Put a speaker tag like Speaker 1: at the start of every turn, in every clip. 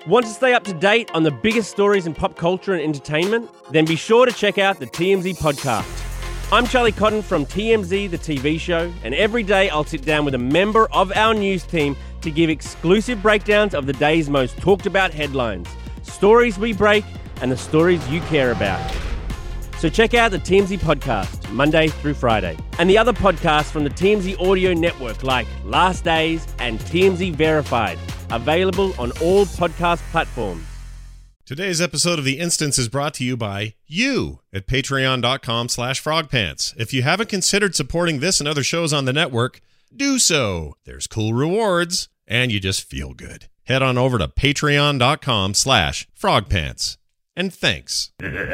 Speaker 1: Want to stay up to date on the biggest stories in pop culture and entertainment? Then be sure to check out the TMZ podcast. I'm Charlie Cotton from TMZ, the TV show, and every day I'll sit down with a member of our news team to give exclusive breakdowns of the day's most talked about headlines, stories we break, and the stories you care about. So check out the TMZ podcast, Monday through Friday, and the other podcasts from the TMZ audio network like Last Days and TMZ Verified, available on all podcast platforms.
Speaker 2: Today's episode of The Instance is brought to you by you at patreon.com/frogpants. If you haven't considered supporting this and other shows on the network, do so. There's cool rewards, and you just feel good. Head on over to patreon.com/frogpants. And thanks.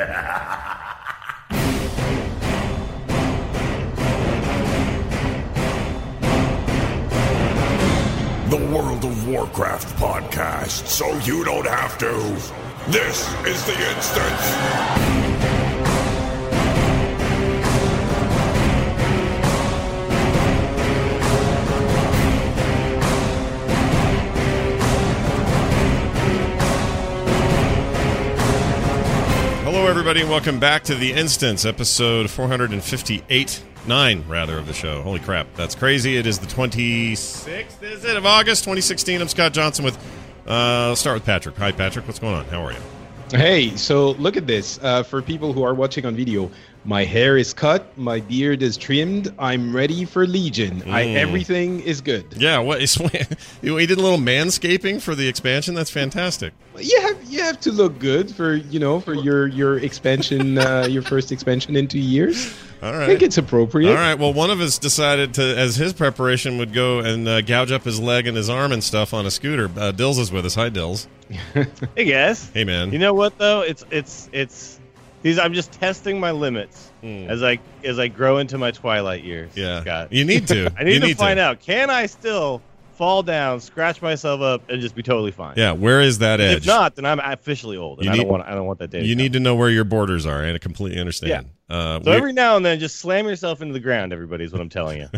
Speaker 3: The World of Warcraft podcast, so you don't have to. This is The Instance.
Speaker 2: Hello, everybody, and welcome back to The Instance, episode 458.9, rather, of the show. Holy crap, that's crazy. It is the 26th, is it, of August, 2016. I'm Scott Johnson with, let's start with Patrick. Hi, Patrick. What's going on? How are you?
Speaker 4: Hey, so look at this. For people who are watching on video, my hair is cut, my beard is trimmed, I'm ready for Legion. Everything is good.
Speaker 2: Yeah, what is we did a little manscaping for the expansion. That's fantastic.
Speaker 4: You have to look good for your expansion, your first expansion in 2 years.
Speaker 2: All right.
Speaker 4: I think it's appropriate.
Speaker 2: All right. Well, one of us decided to, as his preparation, would go and gouge up his leg and his arm and stuff on a scooter. Dills is with us. Hi, Dills.
Speaker 1: Hey, guys.
Speaker 2: Hey, man.
Speaker 1: You know what, though? It's these. I'm just testing my limits as I grow into my twilight years.
Speaker 2: Yeah,
Speaker 1: Scott.
Speaker 2: You need to.
Speaker 1: I need to find out. Can I still fall down, scratch myself up, and just be totally fine?
Speaker 2: Yeah. Where is that edge?
Speaker 1: If not, then I'm officially old, and I don't want that day.
Speaker 2: You need to know where your borders are, and I completely understand.
Speaker 1: Yeah. So every now and then, just slam yourself into the ground. Everybody is what I'm telling you.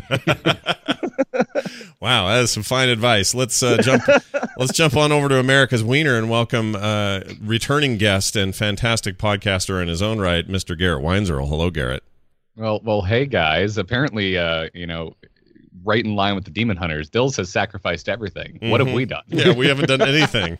Speaker 2: Wow, that is some fine advice. Let's jump. Let's jump on over to America's Wiener and welcome returning guest and fantastic podcaster in his own right, Mr. Garrett Weinzierl. Hello, Garrett.
Speaker 5: Well, hey guys. Apparently, right in line with the Demon Hunters, Dills has sacrificed everything. What have we done?
Speaker 2: Yeah, we haven't done anything.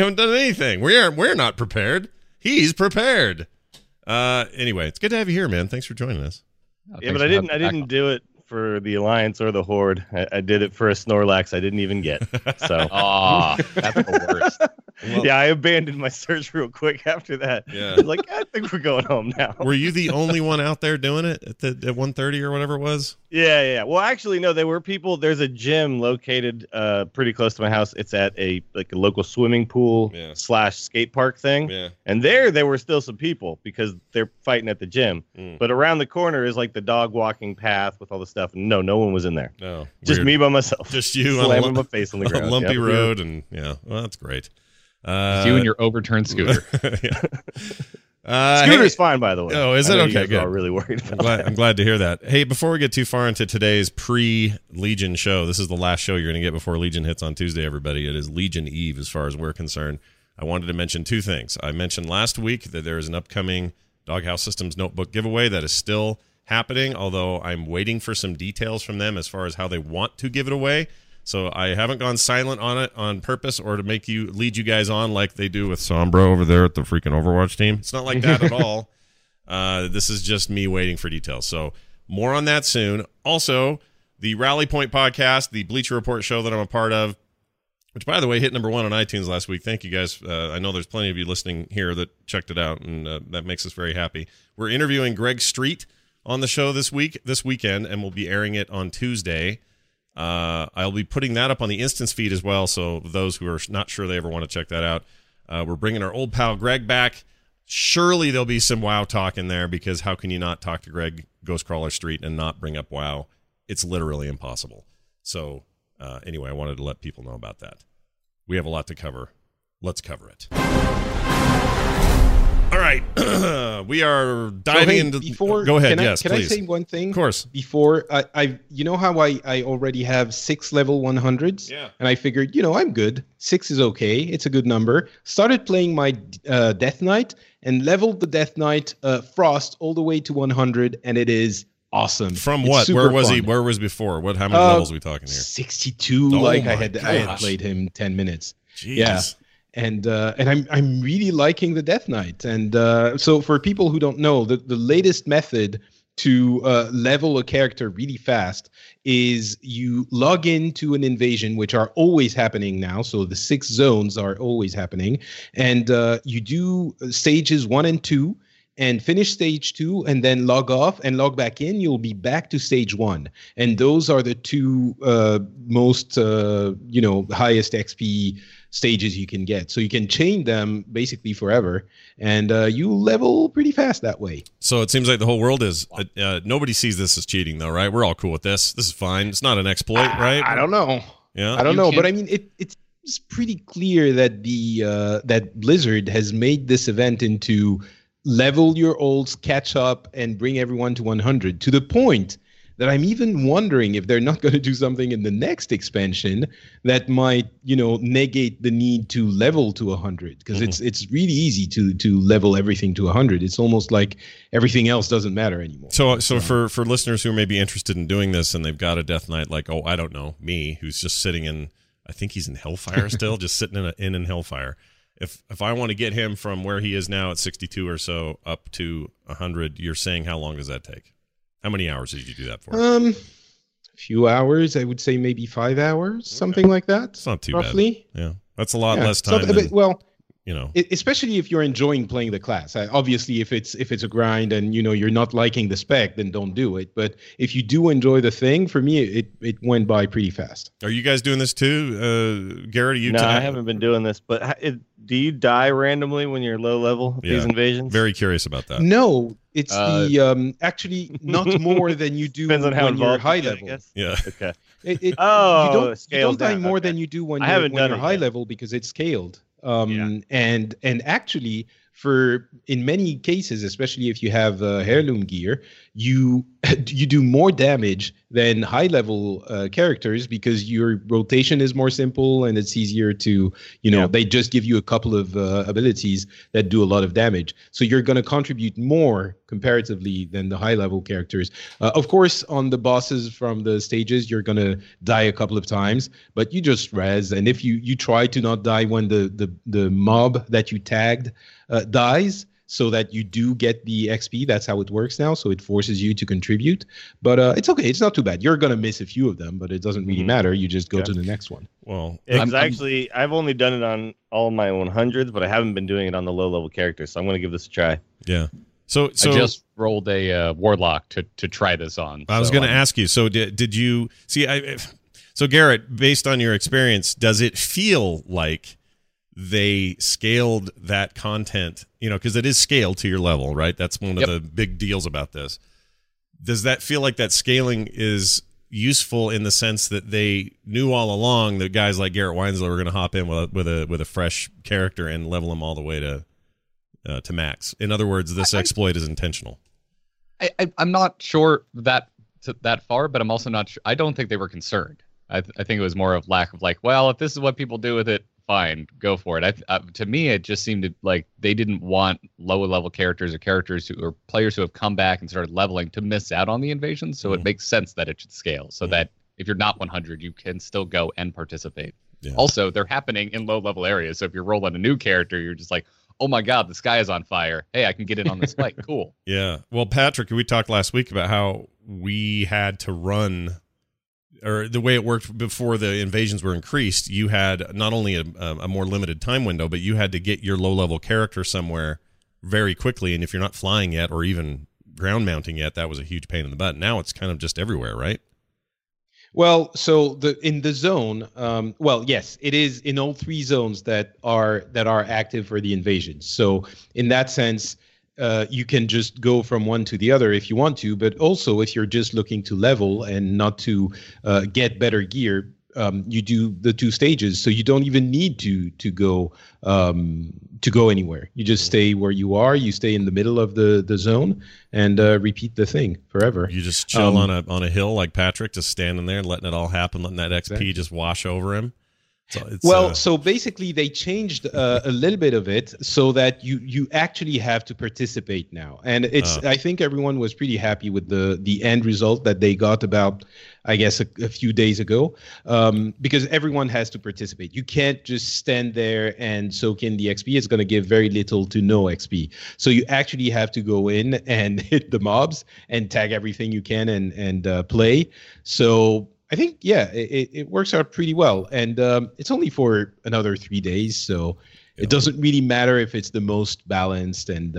Speaker 2: We're not prepared. He's prepared. Anyway, it's good to have you here, man. Than's for joining us.
Speaker 1: Yeah, but I didn't do it for the Alliance or the Horde. I did it for a Snorlax I didn't even get. So,
Speaker 5: that's the worst.
Speaker 2: Well,
Speaker 1: yeah, I abandoned my search real quick after that.
Speaker 2: Yeah.
Speaker 1: I was like, I think we're going home now.
Speaker 2: Were you the only one out there doing it at 1:30 or whatever it was?
Speaker 1: Yeah. Well, actually, no, there were people. There's a gym located pretty close to my house. It's at a local swimming pool / skate park thing.
Speaker 2: Yeah.
Speaker 1: And there were still some people because they're fighting at the gym. But around the corner is like the dog walking path with all the stuff. And no one was in there.
Speaker 2: No.
Speaker 1: Just
Speaker 2: Weird.
Speaker 1: Me by myself.
Speaker 2: Just you
Speaker 1: slamming my face on the ground.
Speaker 2: A lumpy road, and well, that's great.
Speaker 5: You and your overturned scooter.
Speaker 1: Scooter's fine, by the way.
Speaker 2: Oh, is it? Okay, good.
Speaker 1: I'm really worried about
Speaker 2: I'm glad to hear that. Hey, before we get too far into today's pre-Legion show, this is the last show you're going to get before Legion hits on Tuesday, everybody. It is Legion Eve as far as we're concerned. I wanted to mention two things. I mentioned last week that there is an upcoming Doghouse Systems notebook giveaway that is still happening, although I'm waiting for some details from them as far as how they want to give it away. So I haven't gone silent on it on purpose or to lead you guys on like they do with Sombra over there at the freaking Overwatch team. It's not like that at all. This is just me waiting for details. So more on that soon. Also, the Rally Point podcast, the Bleacher Report show that I'm a part of, which, by the way, hit number 1 on iTunes last week. Thank you, guys. I know there's plenty of you listening here that checked it out, and that makes us very happy. We're interviewing Greg Street on the show this weekend, and we'll be airing it on Tuesday. I'll be putting that up on the Instance feed as well, so those who are not sure they ever want to check that out. We're bringing our old pal Greg back. Surely there'll be some WoW talk in there, because how can you not talk to Greg Ghostcrawler Street and not bring up WoW? It's literally impossible. So anyway, I wanted to let people know about that. We have a lot to cover. Let's cover it. All right. We are diving into.
Speaker 4: Before,
Speaker 2: go ahead.
Speaker 4: Can
Speaker 2: Please.
Speaker 4: I say one thing?
Speaker 2: Of course.
Speaker 4: Before I you know how I already have 6 level 100s?
Speaker 2: Yeah.
Speaker 4: And I figured, I'm good. 6 is okay. It's a good number. Started playing my Death Knight and leveled the Death Knight Frost all the way to 100, and it is awesome.
Speaker 2: From
Speaker 4: It's
Speaker 2: what?
Speaker 4: super
Speaker 2: Where was he?
Speaker 4: fun.
Speaker 2: Where was before? How many levels are we talking here?
Speaker 4: 62.
Speaker 2: Oh
Speaker 4: I
Speaker 2: my
Speaker 4: had
Speaker 2: gosh.
Speaker 4: played him 10 minutes.
Speaker 2: Jeez.
Speaker 4: Yeah. And I'm really liking the Death Knight. And so for people who don't know, the latest method to level a character really fast is you log into an invasion, which are always happening now. So the 6 zones are always happening. And you do stages 1 and 2 and finish stage 2 and then log off and log back in. You'll be back to stage 1. And those are the 2 most, highest XP stages you can get. So you can chain them basically forever, and you level pretty fast that way.
Speaker 2: So it seems like the whole world is. Nobody sees this as cheating, though, right? We're all cool with this. This is fine. It's not an exploit, right?
Speaker 4: I don't know.
Speaker 2: Yeah.
Speaker 4: I don't know, but I mean, it's pretty clear that that Blizzard has made this event into level your olds, catch up, and bring everyone to 100, to the point that I'm even wondering if they're not going to do something in the next expansion that might, negate the need to level to 100, because it's really easy to level everything to 100. It's almost like everything else doesn't matter anymore.
Speaker 2: So for listeners who may be interested in doing this and they've got a Death Knight like, I don't know, me, who's just sitting in, I think he's in Hellfire still, just sitting in Hellfire. If I want to get him from where he is now at 62 or so up to 100, you're saying how long does that take? How many hours did you do that for?
Speaker 4: A few hours. I would say maybe 5 hours, something like that.
Speaker 2: It's not too
Speaker 4: roughly.
Speaker 2: bad. Yeah, that's a lot less time.
Speaker 4: Especially if you're enjoying playing the class. Obviously, if it's a grind and you're not liking the spec, then don't do it. But if you do enjoy the thing, for me, it went by pretty fast.
Speaker 2: Are you guys doing this too, Garrett?
Speaker 6: No, I haven't been doing this. But do you die randomly when you're low level with these invasions?
Speaker 2: Very curious about that.
Speaker 4: No, it's actually not more than you do
Speaker 6: Depends on how
Speaker 4: when you're
Speaker 6: involved
Speaker 4: high
Speaker 6: you get, I
Speaker 4: level.
Speaker 6: guess.
Speaker 2: Yeah.
Speaker 6: Okay.
Speaker 4: You don't die more than you do when you're high level, because it's scaled. And actually, in many cases, especially if you have heirloom gear, you do more damage than high level characters, because your rotation is more simple and it's easier to they just give you a couple of abilities that do a lot of damage, so you're going to contribute more comparatively than the high level characters. Of course, on the bosses from the stages, you're going to die a couple of times, but you just res, and if you try to not die when the mob that you tagged dies, so that you do get the XP. That's how it works now. So it forces you to contribute. But it's okay. It's not too bad. You're going to miss a few of them, but it doesn't really matter. You just go to the next one.
Speaker 2: Well,
Speaker 6: I've only done it on all my 100s, but I haven't been doing it on the low-level characters. So I'm going to give this a try.
Speaker 2: Yeah. So
Speaker 5: I just rolled a Warlock to try this on.
Speaker 2: I was going to ask you. So did you see? So Garrett, based on your experience, does it feel like they scaled that content, because it is scaled to your level, right? That's one of the big deals about this. Does that feel like that scaling is useful in the sense that they knew all along that guys like Garrett Winslow were going to hop in with a fresh character and level them all the way to max? In other words, this exploit is intentional.
Speaker 5: I'm not sure that far, but I'm also not sure. I don't think they were concerned. I think it was more of lack of if this is what people do with it, fine, go for it. To me, it just seemed like they didn't want lower level characters or players who have come back and started leveling to miss out on the invasion. So it makes sense that it should scale so that if you're not 100, you can still go and participate. Yeah. Also, they're happening in low level areas. So if you're rolling a new character, you're just like, oh my God, the sky is on fire. Hey, I can get in on this fight. Cool.
Speaker 2: Yeah. Well, Patrick, we talked last week about how we had to run, or the way it worked before the invasions were increased. You had not only a more limited time window, but you had to get your low-level character somewhere very quickly. And if you're not flying yet or even ground mounting yet, that was a huge pain in the butt. Now it's kind of just everywhere, right?
Speaker 4: Well, so in the zone, yes, it is in all 3 zones that are active for the invasion. So in that sense, you can just go from one to the other if you want to, but also if you're just looking to level and not to get better gear, you do the 2 stages, so you don't even need to go anywhere. You just stay where you are. You stay in the middle of the zone and repeat the thing forever.
Speaker 2: You just chill on a hill like Patrick, just standing there, letting it all happen, letting that XP just wash over him.
Speaker 4: So basically they changed a little bit of it so that you actually have to participate now, and I think everyone was pretty happy with the end result that they got about, I guess, a few days ago, because everyone has to participate. You can't just stand there and soak in the XP. It's going to give very little to no XP. So you actually have to go in and hit the mobs and tag everything you can and play. So I think, it works out pretty well. And it's only for another 3 days, so it doesn't really matter if it's the most balanced and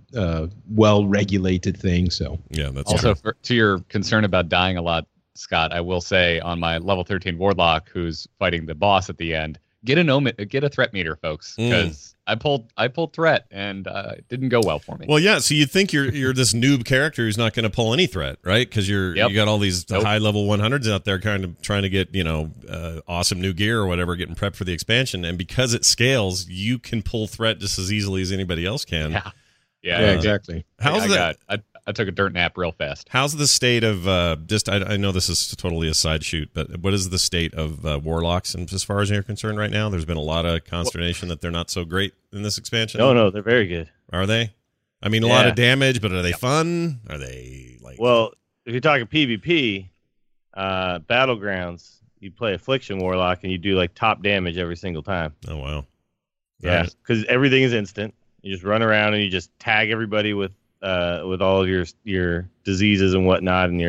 Speaker 4: well-regulated thing. So
Speaker 5: that's also to your concern about dying a lot, Scott, I will say on my level 13 Warlock, who's fighting the boss at the end, get a threat meter, folks, because I pulled threat and it didn't go well for me.
Speaker 2: Well, yeah. So you think you're this noob character who's not going to pull any threat, right? Because you got all these high level 100s out there, kind of trying to get awesome new gear or whatever, getting prepped for the expansion, and because it scales, you can pull threat just as easily as anybody else can.
Speaker 5: Yeah,
Speaker 4: exactly.
Speaker 5: I took a dirt nap real fast.
Speaker 2: How's the state of I know this is totally a side shoot, but what is the state of Warlocks and as far as you're concerned right now? There's been a lot of consternation that they're not so great in this expansion.
Speaker 6: No, they're very good.
Speaker 2: Are they? I mean, a lot of damage, but are they fun? Are they like?
Speaker 6: Well, if you're talking PvP, Battlegrounds, you play Affliction Warlock and you do like top damage every single time.
Speaker 2: Oh wow!
Speaker 6: Yeah, because everything is instant. You just run around and you just tag everybody with all of your diseases and whatnot and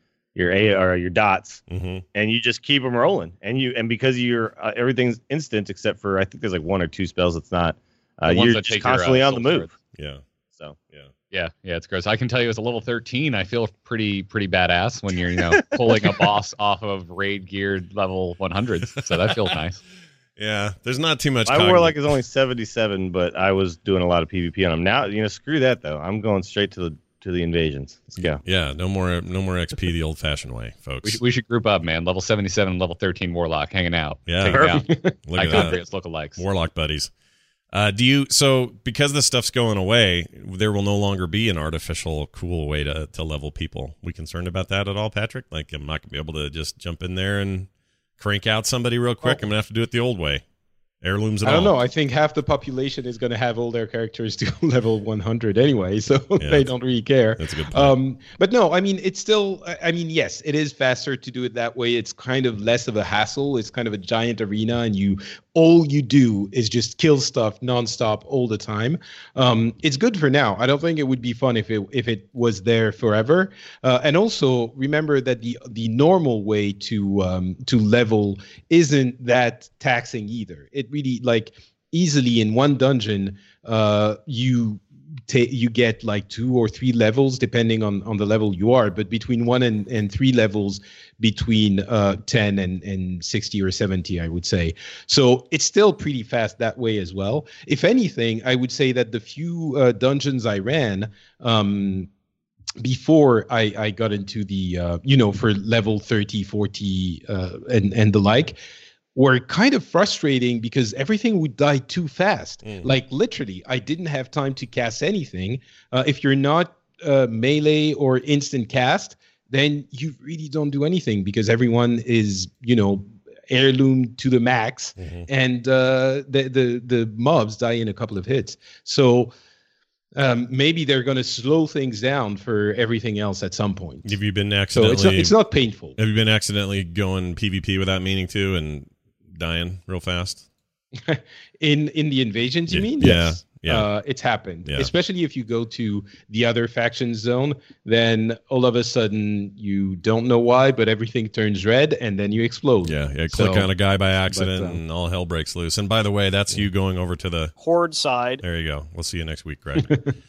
Speaker 6: your dots, and you just keep them rolling. And because you're everything's instant except for I think there's like 1 or 2 spells that's not. You're just constantly on the move.
Speaker 2: Yeah.
Speaker 6: So
Speaker 5: yeah, it's gross. I can tell you as a level 13, I feel pretty badass when you're pulling a boss off of raid geared level 100s. So that feels nice.
Speaker 2: Yeah, there's not too much.
Speaker 6: My Warlock is only 77, but I was doing a lot of PvP on him. Now, screw that though. I'm going straight to the invasions. Let's go.
Speaker 2: Yeah, no more XP the old-fashioned way, folks.
Speaker 5: We should group up, man. Level 77, level 13 Warlock, hanging out.
Speaker 2: Yeah,
Speaker 5: look at that. Lookalikes.
Speaker 2: Warlock buddies. So because this stuff's going away, there will no longer be an artificial cool way to level people. We concerned about that at all, Patrick? Like, I'm not gonna be able to just jump in there and crank out somebody real quick. I'm gonna have to do it the old way. Heirlooms and all.
Speaker 4: I don't know. I think half the population is going to have all their characters to level 100 anyway, so they don't really care.
Speaker 2: That's a good point.
Speaker 4: But no, I mean, it's still. I mean, yes, it is faster to do it that way. It's kind of less of a hassle. It's kind of a giant arena, and all you do is just kill stuff nonstop all the time. It's good for now. I don't think it would be fun if it was there forever. And also remember that the normal way to level isn't that taxing either. It really, like, easily in one dungeon, you get like 2 or 3 levels depending on the level you are, but between 1 and 3 levels between 10 and 60 or 70, I would say. So it's still pretty fast that way as well. If anything, I would say that the few dungeons I ran before I got into the for level 30, 40 and the like, were kind of frustrating because everything would die too fast. Like, literally, I didn't have time to cast anything. If you're not melee or instant cast, then you really don't do anything because everyone is, heirloom to the max, and the mobs die in a couple of hits. So maybe they're going to slow things down for everything else at some point.
Speaker 2: Have you been accidentally?
Speaker 4: So it's not painful.
Speaker 2: Have you been accidentally going PvP without meaning to and dying real fast?
Speaker 4: in the invasions, you mean?
Speaker 2: Yes. Yeah.
Speaker 4: It's happened. Yeah. Especially if you go to the other faction zone, then all of a sudden you don't know why, but everything turns red and then you explode.
Speaker 2: Yeah. Click on a guy by accident and all hell breaks loose. And by the way, that's you going over to the
Speaker 7: Horde side.
Speaker 2: There you go. We'll see you next week, Greg.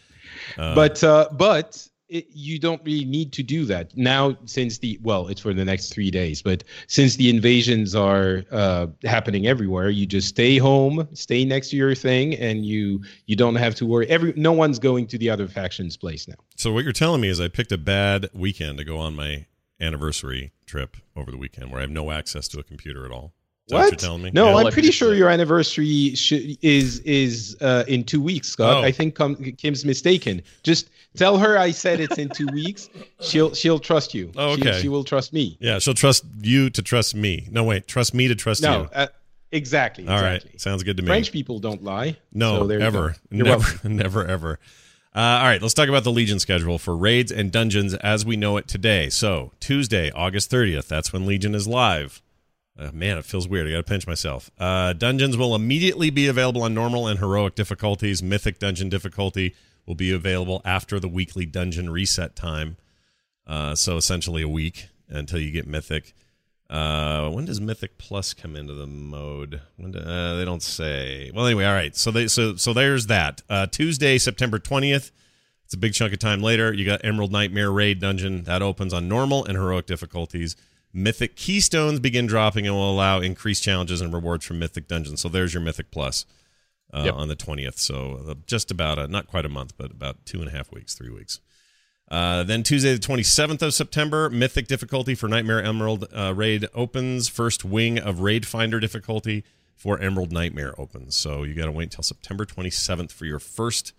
Speaker 4: But you don't really need to do that now since it's for the next 3 days, but since the invasions are happening everywhere, you just stay home, stay next to your thing, and you don't have to worry. No one's going to the other faction's place now.
Speaker 2: So what you're telling me is I picked a bad weekend to go on my anniversary trip over the weekend where I have no access to a computer at all. Is
Speaker 4: what?
Speaker 2: That what you're telling me?
Speaker 4: No,
Speaker 2: yeah.
Speaker 4: I'm pretty sure your anniversary is in 2 weeks, Scott.
Speaker 2: Oh.
Speaker 4: I think Kim's mistaken. Just tell her I said it's in 2 weeks. She'll trust you.
Speaker 2: Oh, okay.
Speaker 4: She will trust me.
Speaker 2: Yeah, she'll trust you to trust me. No, wait, trust me to trust you.
Speaker 4: No, exactly.
Speaker 2: All right, sounds good to me.
Speaker 4: French people don't lie.
Speaker 2: No,
Speaker 4: so
Speaker 2: ever. Never, ever. All right, let's talk about the Legion schedule for raids and dungeons as we know it today. So, Tuesday, August 30th, that's when Legion is live. Man, it feels weird. I got to pinch myself. Dungeons will immediately be available on normal and heroic difficulties. Mythic dungeon difficulty will be available after the weekly dungeon reset time. So, essentially a week until you get Mythic. When does Mythic Plus come into the mode? They don't say. Well, anyway, all right. So there's that. Tuesday, September 20th. It's a big chunk of time later. You got Emerald Nightmare Raid Dungeon. That opens on normal and heroic difficulties. Mythic Keystones begin dropping and will allow increased challenges and rewards from Mythic Dungeons. So there's your Mythic Plus on the 20th. So just about, not quite a month, but about 2.5 weeks, 3 weeks. Then Tuesday, the 27th of September, Mythic difficulty for Nightmare Emerald Raid opens. First wing of Raid Finder difficulty for Emerald Nightmare opens. So you got to wait until September 27th for your first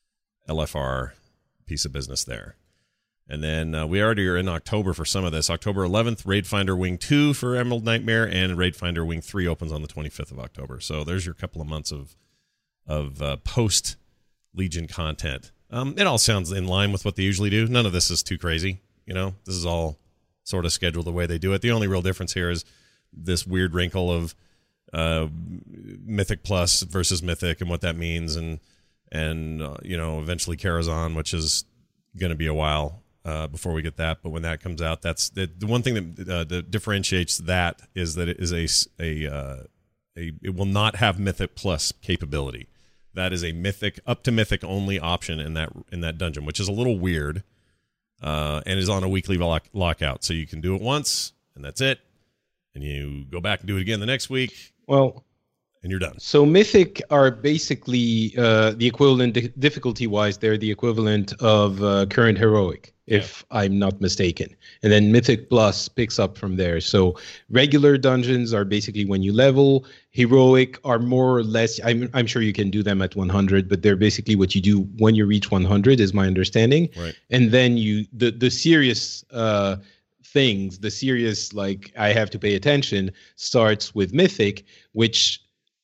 Speaker 2: LFR piece of business there. And then we already are in October for some of this. October 11th, Raid Finder Wing 2 for Emerald Nightmare, and Raid Finder Wing 3 opens on the 25th of October. So there's your couple of months of post-Legion content. It all sounds in line with what they usually do. None of this is too crazy. This is all sort of scheduled the way they do it. The only real difference here is this weird wrinkle of Mythic Plus versus Mythic and what that means, and eventually Karazhan, which is going to be a while before we get that. But when that comes out, that's the one thing that differentiates that is that it is it will not have Mythic Plus capability. That is a Mythic, up to Mythic only option in that dungeon, which is a little weird, and is on a weekly lockout. So you can do it once, and that's it, and you go back and do it again the next week.
Speaker 4: Well,
Speaker 2: and you're done.
Speaker 4: So Mythic are basically the equivalent, difficulty-wise, they're the equivalent of current Heroic, if I'm not mistaken. And then Mythic Plus picks up from there. So regular dungeons are basically when you level. Heroic are more or less, I'm sure you can do them at 100, but they're basically what you do when you reach 100, is my understanding.
Speaker 2: Right.
Speaker 4: And then the serious things, the serious, like, I have to pay attention, starts with Mythic, which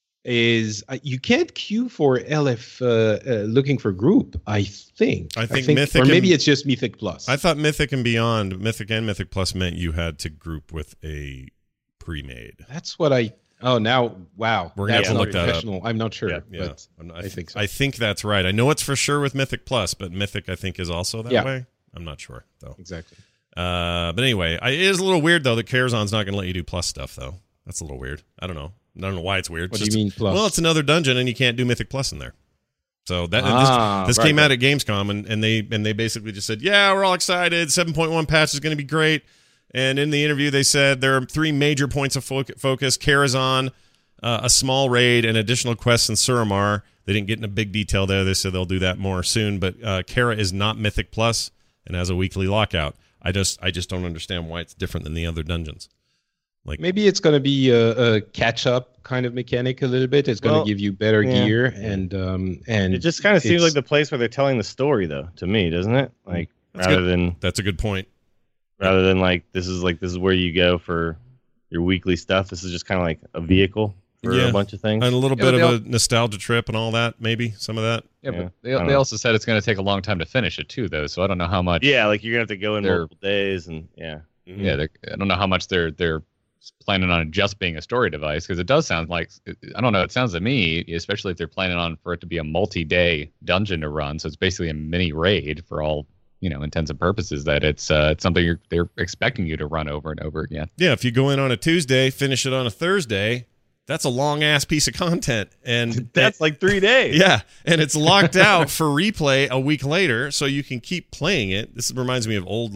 Speaker 4: is you can't queue for LF looking for group. I think Mythic, or maybe it's just Mythic Plus.
Speaker 2: I thought Mythic and Beyond, Mythic and Mythic Plus meant you had to group with a pre-made.
Speaker 4: That's what I. Oh, now wow,
Speaker 2: we're gonna have to look that up.
Speaker 4: I'm not sure,
Speaker 2: but
Speaker 4: I think so.
Speaker 2: I think that's right. I know it's for sure with Mythic Plus, but Mythic I think is also that way. I'm not sure though.
Speaker 4: Exactly.
Speaker 2: But anyway, it is a little weird though that Karazhan's not going to let you do Plus stuff though. That's a little weird. I don't know why it's weird.
Speaker 4: What do you mean Plus?
Speaker 2: Well, it's another dungeon, and you can't do Mythic Plus in there. So that this came out at Gamescom, and they basically just said, yeah, we're all excited. 7.1 patch is going to be great. And in the interview, they said there are 3 major points of focus: Karazhan, a small raid, and additional quests in Suramar. They didn't get into big detail there. They said they'll do that more soon. But Kara is not Mythic Plus and has a weekly lockout. I just don't understand why it's different than the other dungeons. Like,
Speaker 4: maybe it's going to be a catch-up kind of mechanic a little bit. It's going to give you better gear, and
Speaker 6: it just kind of seems like the place where they're telling the story, though, to me, doesn't it? Like,
Speaker 2: that's a good point.
Speaker 6: Rather than like this is where you go for your weekly stuff. This is just kind of like a vehicle for a bunch of things,
Speaker 2: and a little bit of a nostalgia trip and all that. Maybe some of that.
Speaker 5: Yeah, but they also said it's going to take a long time to finish it too, though. So I don't know how much.
Speaker 6: Yeah, like you're gonna have to go in multiple days, and I don't know how much they're planning on it just being a story device, because it does sound like, I don't know, it sounds to me, especially if they're planning on for it to be a multi-day dungeon to run, so it's basically a mini raid for all intents and purposes, that it's something they're expecting you to run over and over again.
Speaker 2: Yeah, if you go in on a Tuesday, finish it on a Thursday, that's a long ass piece of content, and
Speaker 6: that's like 3 days.
Speaker 2: Yeah, and it's locked out for replay a week later, so you can keep playing it. This reminds me of old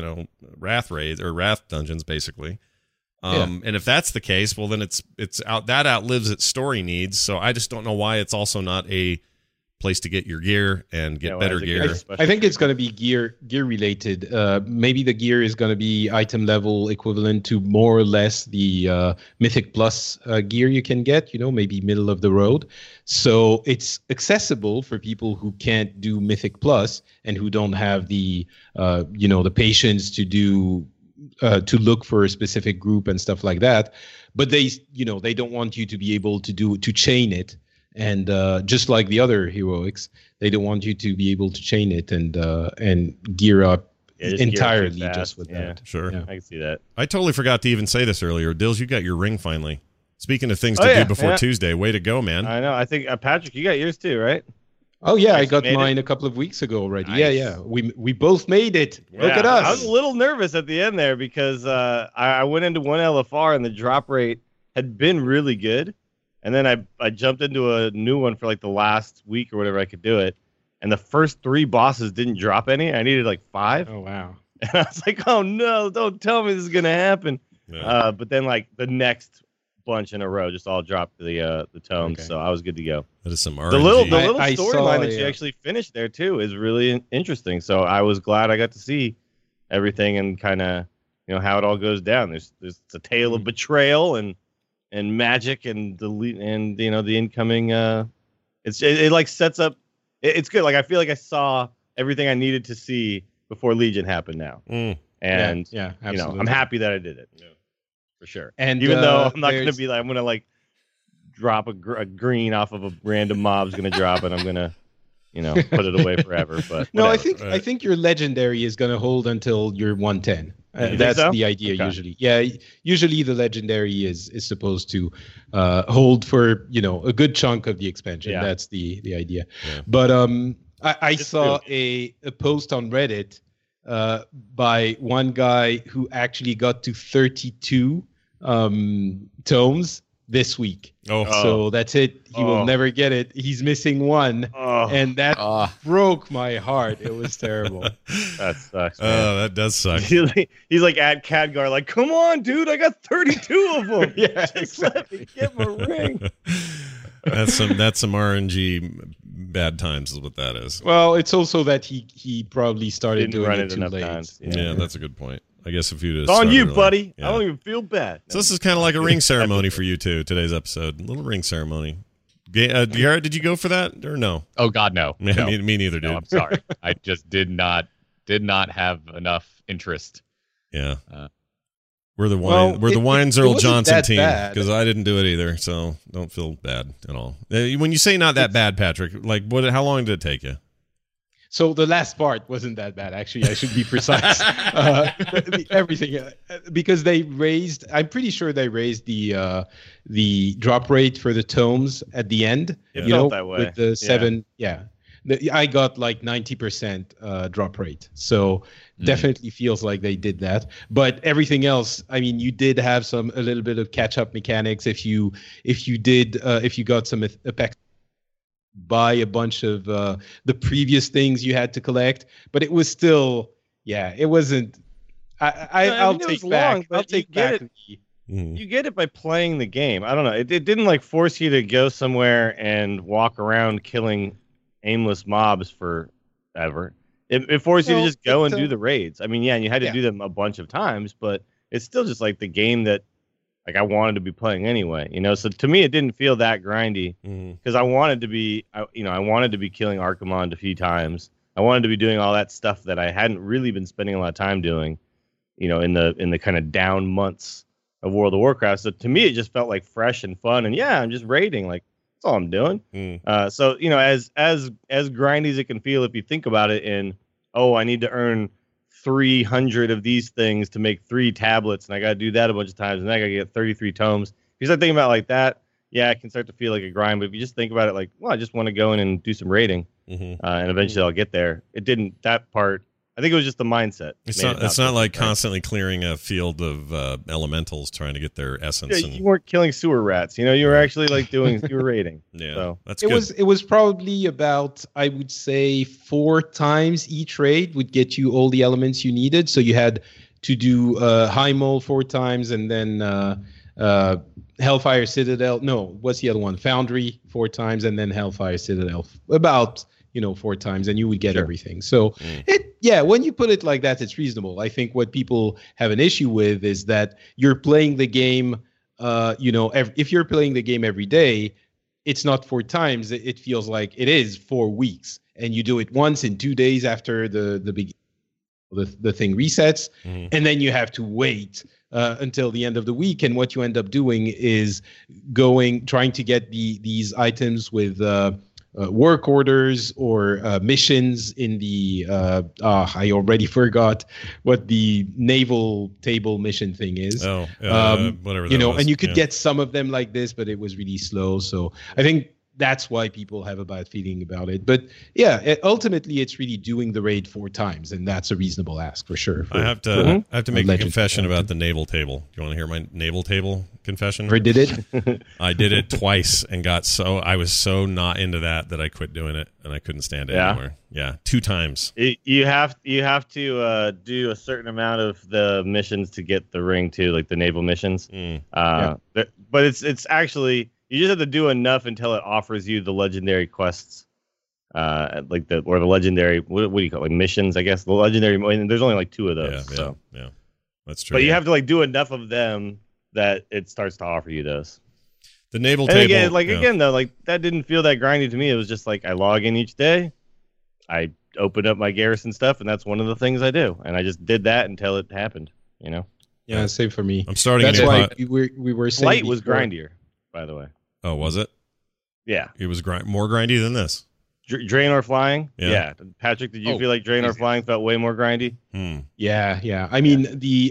Speaker 2: Wrath raids or Wrath dungeons, basically. And if that's the case, well, then it's out, that outlives its story needs. So I just don't know why it's also not a place to get your gear and get better gear.
Speaker 4: I think it's going to be gear related. Maybe the gear is going to be item level equivalent to more or less the Mythic Plus gear you can get, maybe middle of the road. So it's accessible for people who can't do Mythic Plus and who don't have the the patience to do to look for a specific group and stuff like that. But they don't want you to be able to chain it. And just like the other heroics, they don't want you to be able to chain it and gear up entirely just with that.
Speaker 2: Sure.
Speaker 6: Yeah. I can see that.
Speaker 2: I totally forgot to even say this earlier. Dills, you got your ring finally. Speaking of things to do before Tuesday, way to go, man.
Speaker 6: I know. I think, Patrick, you got yours too, right?
Speaker 4: Oh, yeah. I got mine a couple of weeks ago already. Nice. Yeah. We both made it. Yeah. Look at us.
Speaker 6: I was a little nervous at the end there because I went into one LFR and the drop rate had been really good. And then I jumped into a new one for like the last week or whatever I could do it. And the first 3 bosses didn't drop any. I needed like 5.
Speaker 4: Oh, wow.
Speaker 6: And I was like, oh, no, don't tell me this is going to happen. Yeah. But then like the next bunch in a row just all dropped the tomes. Okay. So I was good to go.
Speaker 2: That is some RNG.
Speaker 6: The little storyline that you actually finished there too is really interesting. So I was glad I got to see everything and kind of, how it all goes down. There's a tale of betrayal and magic and the incoming it like sets up it's good. Like I feel like I saw everything I needed to see before Legion happened now. And
Speaker 4: yeah, absolutely.
Speaker 6: I'm happy that I did it. Yeah. For sure.
Speaker 4: And
Speaker 6: even though I'm not going to be like, I'm going to like drop a green off of a random mob's going to drop and I'm going to put it away forever, but
Speaker 4: no, I think your legendary is going to hold until you're 110. That's the idea. Okay. Usually. Yeah. Usually the legendary is supposed to hold for, a good chunk of the expansion. Yeah. That's the idea. Yeah. But I saw a post on Reddit by one guy who actually got to 32 tomes this week. So that's it. He will never get it. He's missing 1. And that broke my heart. It was terrible.
Speaker 6: That sucks, man.
Speaker 2: That does suck.
Speaker 6: He's like at Khadgar, like, come on, dude, I got 32 of them.
Speaker 4: Yeah,
Speaker 6: just let me get my ring.
Speaker 2: That's some RNG bad times is what that is.
Speaker 4: Well, it's also that he probably started doing it too late.
Speaker 2: Times. Yeah, that's a good point. I guess if you
Speaker 6: just on you, buddy. Yeah. I don't even feel bad.
Speaker 2: So this is kind of like a ring ceremony for you too. Today's episode, a little ring ceremony. Garrett, did you go for that or no?
Speaker 5: Oh God, no.
Speaker 2: No. Me neither, dude.
Speaker 5: No, I'm sorry. I just did not have enough interest.
Speaker 2: Yeah. We're the Wines Earl Johnson team because I didn't do it either, so don't feel bad at all. When you say not that bad, Patrick, like how long did it take you?
Speaker 4: So the last part wasn't that bad, actually. I should be precise. Everything, because I'm pretty sure they raised the drop rate for the tomes at the end.
Speaker 6: It felt that way.
Speaker 4: With the 7, I got like 90% drop rate. So definitely feels like they did that. But everything else, I mean, you did have a little bit of catch-up mechanics if you got some Apex. Buy a bunch of the previous things you had to collect, but it was still, it wasn't. I'll take back. I'll take back.
Speaker 6: You get it by playing the game. I don't know. It didn't like force you to go somewhere and walk around killing aimless mobs forever. It forced you to just go and do the raids. I mean, and you had to do them a bunch of times, but it's still just like the game that. Like I wanted to be playing anyway, So to me, it didn't feel that grindy because I wanted to be, I wanted to be killing Archimonde a few times. I wanted to be doing all that stuff that I hadn't really been spending a lot of time doing, in the kind of down months of World of Warcraft. So to me, it just felt like fresh and fun. And I'm just raiding, like that's all I'm doing. So as grindy as it can feel, if you think about it, I need to earn 300 of these things to make 3 tablets, and I got to do that a bunch of times, and then I got to get 33 tomes. If you start thinking about it like that, it can start to feel like a grind. But if you just think about it like, I just want to go in and do some raiding, and eventually I'll get there. It didn't. That part, I think it was just the mindset.
Speaker 2: It's not like constantly clearing a field of elementals trying to get their essence.
Speaker 6: Yeah, you weren't killing sewer rats. You were actually like you were raiding.
Speaker 2: Yeah,
Speaker 6: so
Speaker 2: that's good.
Speaker 4: It was probably about, I would say, 4 times each raid would get you all the elements you needed. So you had to do high mole 4 times, and then Hellfire Citadel. No, what's the other one? Foundry 4 times, and then Hellfire Citadel about 4 times, and you would get everything. So when you put it like that, it's reasonable. I think what people have an issue with is that you're playing the game. If you're playing the game every day, it's not 4 times. It feels like it is 4 weeks, and you do it once in 2 days after the thing resets, and then you have to wait until the end of the week. And what you end up doing is trying to get these items with work orders or missions in the I already forgot what the naval table mission thing is.
Speaker 2: Whatever that was.
Speaker 4: And you could get some of them like this, but it was really slow. So I think that's why people have a bad feeling about it. But ultimately it's really doing the raid 4 times, and that's a reasonable ask for sure.
Speaker 2: I have to make a confession about the naval table. Do you want to hear my naval table confession?
Speaker 4: Or did it?
Speaker 2: I did it twice and I was so not into that I quit doing it, and I couldn't stand it anymore. Yeah, 2 times.
Speaker 6: You have to do a certain amount of the missions to get the ring too, like the naval missions. But it's actually, you just have to do enough until it offers you the legendary quests, the legendary, what do you call it, like missions? I guess the legendary. There's only like 2 of those.
Speaker 2: Yeah, that's true.
Speaker 6: But you have to do enough of them that it starts to offer you those.
Speaker 2: The naval table.
Speaker 6: Again though, that didn't feel that grindy to me. It was just like I log in each day, I open up my garrison stuff, and that's one of the things I do, and I just did that until it happened.
Speaker 4: Yeah, same for me.
Speaker 2: I'm starting.
Speaker 4: That's why we were saying
Speaker 6: Flight was grindier, by the way.
Speaker 2: Oh, was it?
Speaker 6: Yeah.
Speaker 2: It was more grindy than this.
Speaker 6: Draenor flying? Yeah. Patrick, did you feel like Draenor flying felt way more grindy?
Speaker 4: Yeah. I mean,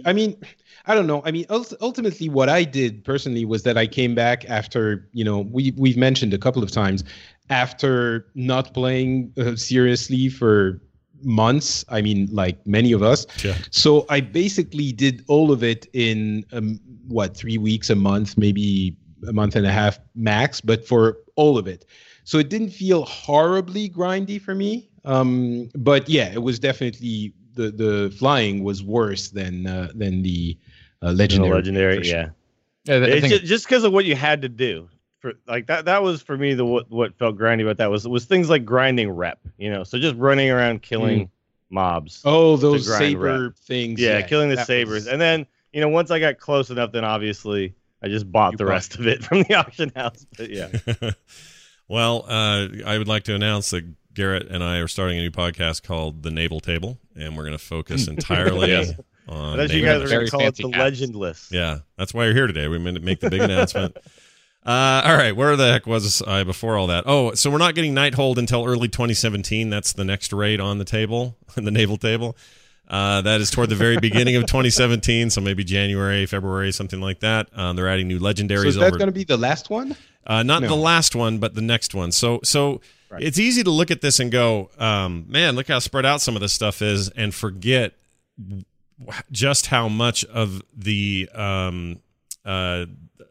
Speaker 4: I don't know. I mean, ultimately what I did personally was that I came back after, we've mentioned a couple of times, after not playing seriously for months. I mean, like many of us.
Speaker 2: Yeah.
Speaker 4: So I basically did all of it in 3 weeks, a month, maybe a month and a half max, but for all of it. So it didn't feel horribly grindy for me. But yeah, it was definitely the flying was worse than the legendary.
Speaker 6: Legendary,
Speaker 4: sure.
Speaker 6: It's just because of what you had to do. For like that was for me what felt grindy about that was things like grinding rep. So just running around killing mobs.
Speaker 4: Oh, those saber rep things.
Speaker 6: Yeah, killing the sabers, and then once I got close enough, then obviously I just bought the rest of it from the auction house. But yeah.
Speaker 2: Well, I would like to announce that Garrett and I are starting a new podcast called The Naval Table, and we're going to focus entirely on.
Speaker 6: That's you guys are going to call it the Legend List.
Speaker 2: Yeah, that's why you're here today. We're going to make the big announcement. All right, where the heck was I before all that? Oh, so we're not getting Nighthold until early 2017. That's the next raid on the table, the naval table. That is toward the very beginning of 2017, so maybe January, February, something like that. They're adding new legendaries. So
Speaker 4: is that going to be the last one?
Speaker 2: Not the last one, but the next one. So right. It's easy to look at this and go, man, look how spread out some of this stuff is, and forget just how much of the what am I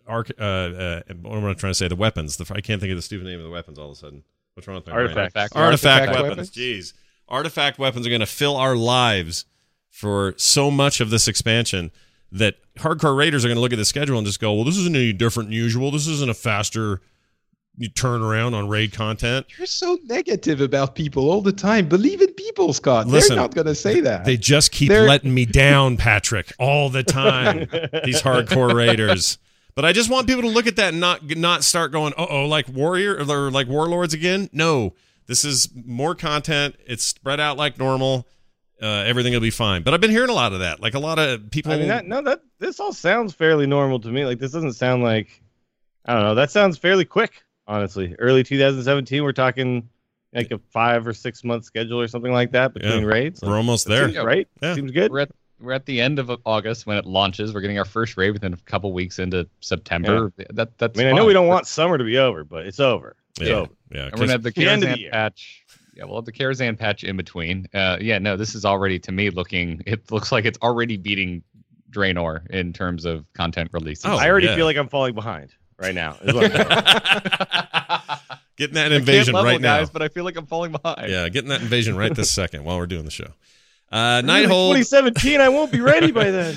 Speaker 2: trying to say? The weapons. I can't think of the stupid name of the weapons all of a sudden. What's wrong with my
Speaker 6: Artifact
Speaker 2: weapons. Jeez. Artifact weapons are going to fill our lives for so much of this expansion that hardcore raiders are going to look at the schedule and just go, well, this isn't any different than usual. This isn't a faster turnaround on raid content.
Speaker 4: You're so negative about people all the time. Believe in people, Scott. Listen, they're not going to say that.
Speaker 2: They just keep letting me down, Patrick, all the time. These hardcore raiders. But I just want people to look at that and not start going, like Warrior or like Warlords again. No. This is more content. It's spread out like normal. Everything will be fine. But I've been hearing a lot of that. Like a lot of people.
Speaker 6: I mean, this all sounds fairly normal to me. Like this doesn't sound like, I don't know. That sounds fairly quick, honestly. Early 2017, we're talking like a 5 or 6 month schedule or something like that between raids.
Speaker 2: We're almost there,
Speaker 6: right?
Speaker 2: Yeah.
Speaker 6: Seems good.
Speaker 5: We're at the end of August when it launches. We're getting our first raid within a couple weeks into September. Yeah. That's.
Speaker 6: I mean, I know we don't want summer to be over, but it's over. It's over.
Speaker 2: Yeah,
Speaker 5: and we're gonna have the Karazhan patch. Yeah, we'll have the Karazhan patch in between. This is already, to me, it looks like it's already beating Draenor in terms of content releases.
Speaker 6: I already feel like I'm falling behind right now. Is what
Speaker 2: getting that invasion right now,
Speaker 5: guys, but I feel like I'm falling behind.
Speaker 2: Yeah, getting that invasion right this second while we're doing the show. Nighthold
Speaker 6: 2017, I won't be ready by then.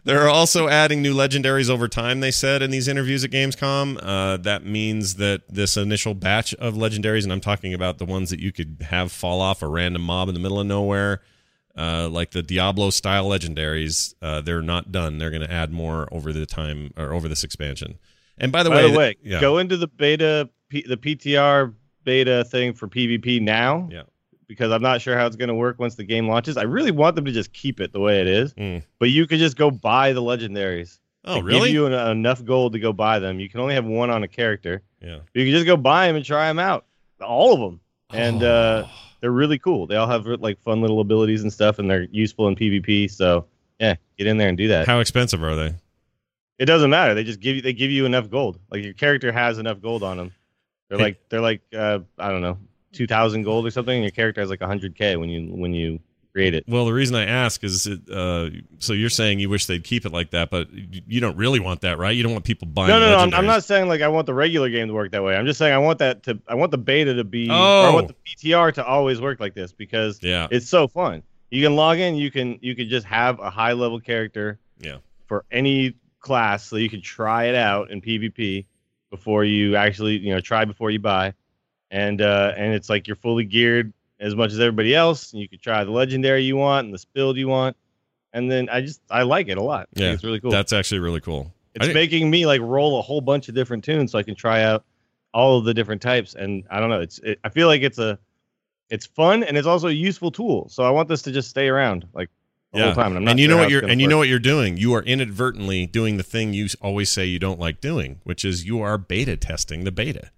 Speaker 2: They're also adding new legendaries over time, they said in these interviews at Gamescom. That means that this initial batch of legendaries, and I'm talking about the ones that you could have fall off a random mob in the middle of nowhere, like the Diablo-style legendaries, they're not done. They're going to add more over the time or over this expansion. And by the way,
Speaker 6: go into the beta, the PTR beta thing for PvP now.
Speaker 2: Yeah.
Speaker 6: Because I'm not sure how it's going to work once the game launches. I really want them to just keep it the way it is. But you could just go buy the legendaries.
Speaker 2: Oh, really?
Speaker 6: Give you enough gold to go buy them. You can only have one on a character.
Speaker 2: Yeah.
Speaker 6: You can just go buy them and try them out. All of them. And they're really cool. They all have like fun little abilities and stuff, and they're useful in PvP. So, yeah, get in there and do that.
Speaker 2: How expensive are they?
Speaker 6: It doesn't matter. They just give you enough gold. Like your character has enough gold on them. They're like I don't know, 2,000 gold or something, and your character has like 100K when you create it.
Speaker 2: Well, the reason I ask is so you're saying you wish they'd keep it like that, but you don't really want that, right? You don't want people buying.
Speaker 6: No. I'm not saying like I want the regular game to work that way. I'm just saying I want the beta to be. Or I want the PTR to always work like this because it's so fun. You can log in. You can just have a high level character. For any class, so you can try it out in PvP before you actually try before you buy. And it's like you're fully geared as much as everybody else. And you can try the legendary you want and the build you want. And then I like it a lot. I think it's really cool.
Speaker 2: That's actually really cool.
Speaker 6: It's making me like roll a whole bunch of different tunes so I can try out all of the different types. And I don't know. I feel like it's fun and it's also a useful tool. So I want this to just stay around like the whole time. And I'm not.
Speaker 2: And you know what you're doing. You are inadvertently doing the thing you always say you don't like doing, which is you are beta testing the beta.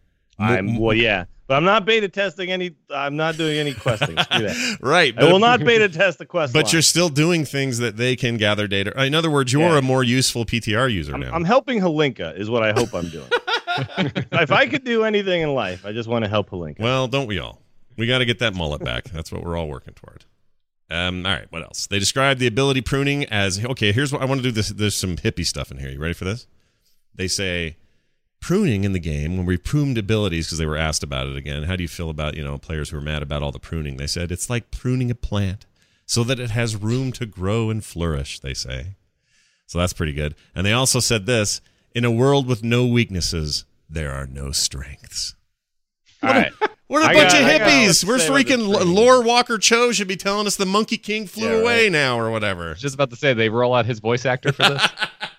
Speaker 6: But I'm not beta testing I'm not doing any questing. Screw that.
Speaker 2: Right.
Speaker 6: I will not beta test the quest
Speaker 2: But
Speaker 6: line.
Speaker 2: you're still doing things that they can gather data. In other words, you're a more useful PTR user now.
Speaker 6: I'm helping Halinka is what I hope I'm doing. If I could do anything in life, I just want to help Halinka.
Speaker 2: Well, don't we all? We got to get that mullet back. That's what we're all working toward. All right, what else? They described the ability pruning as, okay, here's what I want to do. There's some hippie stuff in here. You ready for this? They say, pruning in the game, when we pruned abilities, because they were asked about it again, how do you feel about, players who are mad about all the pruning? They said, it's like pruning a plant so that it has room to grow and flourish, they say. So that's pretty good. And they also said this, in a world with no weaknesses, there are no strengths.
Speaker 6: All right.
Speaker 2: What a bunch of hippies. We're freaking Lore Walker Cho should be telling us the Monkey King flew away now or whatever.
Speaker 5: Just about to say, they roll out his voice actor for this.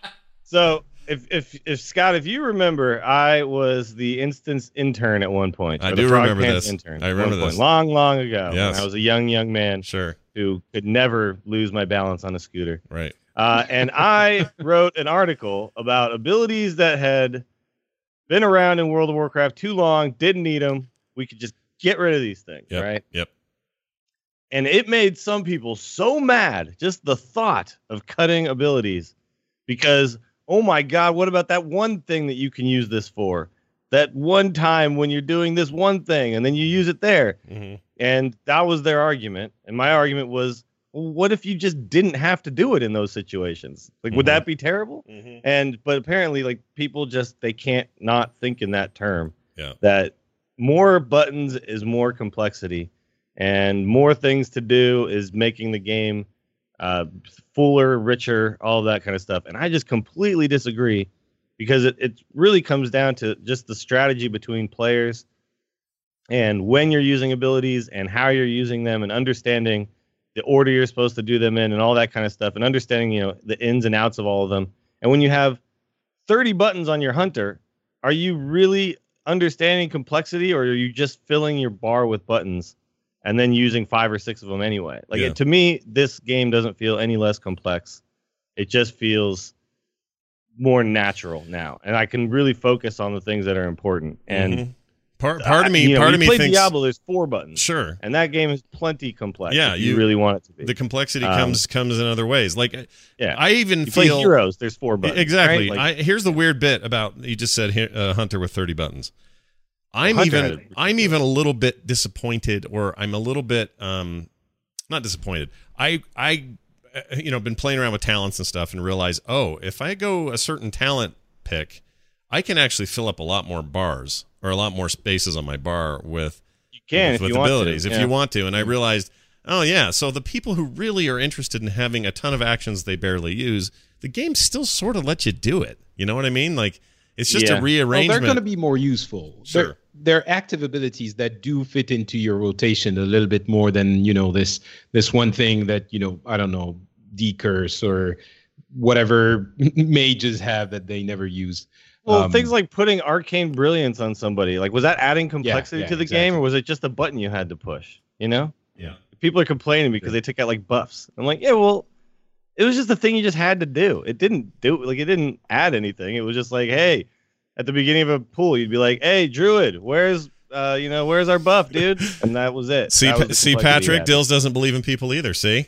Speaker 6: So if Scott, if you remember, I was the instance intern at one point.
Speaker 2: I do remember this.
Speaker 6: Intern
Speaker 2: I remember this.
Speaker 6: Long ago.
Speaker 2: Yes.
Speaker 6: When I was a young man.
Speaker 2: Sure.
Speaker 6: Who could never lose my balance on a scooter.
Speaker 2: Right.
Speaker 6: And I wrote an article about abilities that had been around in World of Warcraft too long, didn't need them. We could just get rid of these things, right?
Speaker 2: Yep.
Speaker 6: And it made some people so mad, just the thought of cutting abilities, because, oh my God, what about that one thing that you can use this for? That one time when you're doing this one thing and then you use it there. Mm-hmm. And that was their argument. And my argument was, well, what if you just didn't have to do it in those situations? Like, would that be terrible? Mm-hmm. But apparently, like, people they can't not think in that term.
Speaker 2: Yeah.
Speaker 6: That more buttons is more complexity, and more things to do is making the game fuller, richer, all of that kind of stuff. And I just completely disagree, because it really comes down to just the strategy between players and when you're using abilities and how you're using them and understanding the order you're supposed to do them in and all that kind of stuff, and understanding, the ins and outs of all of them. And when you have 30 buttons on your hunter, are you really understanding complexity, or are you just filling your bar with buttons and then using 5 or 6 of them anyway? Like, to me, this game doesn't feel any less complex. It just feels more natural now, and I can really focus on the things that are important. And
Speaker 2: part of me thinks
Speaker 6: Diablo, there's 4 buttons,
Speaker 2: sure,
Speaker 6: and that game is plenty complex.
Speaker 2: Yeah,
Speaker 6: you really want it to be.
Speaker 2: The complexity comes in other ways. Like, I even
Speaker 6: play Heroes. There's 4 buttons.
Speaker 2: Exactly.
Speaker 6: Right? Like,
Speaker 2: here's the weird bit about, you just said Hunter with 30 buttons. I'm even a little bit disappointed, or I'm a little bit not disappointed. I been playing around with talents and stuff and realize, if I go a certain talent pick, I can actually fill up a lot more bars, or a lot more spaces on my bar with abilities if you want to. And I realized Oh, yeah. So the people who really are interested in having a ton of actions they barely use, the game still sort of lets you do it. You know what I mean? Like, it's just a rearrangement.
Speaker 4: Well, they're going to be more useful.
Speaker 2: Sure.
Speaker 4: They're active abilities that do fit into your rotation a little bit more than, this one thing that, I don't know, decurse or whatever mages have that they never use.
Speaker 6: Well, things like putting arcane brilliance on somebody, like, was that adding complexity to the game, or was it just a button you had to push?
Speaker 2: Yeah.
Speaker 6: People are complaining because they took out like buffs. I'm like, yeah, well, it was just a thing you just had to do. It didn't add anything. It was just like, hey, at the beginning of a pool, you'd be like, hey, Druid, where's our buff, dude? And that was it.
Speaker 2: See, Patrick, Dills doesn't believe in people either. See.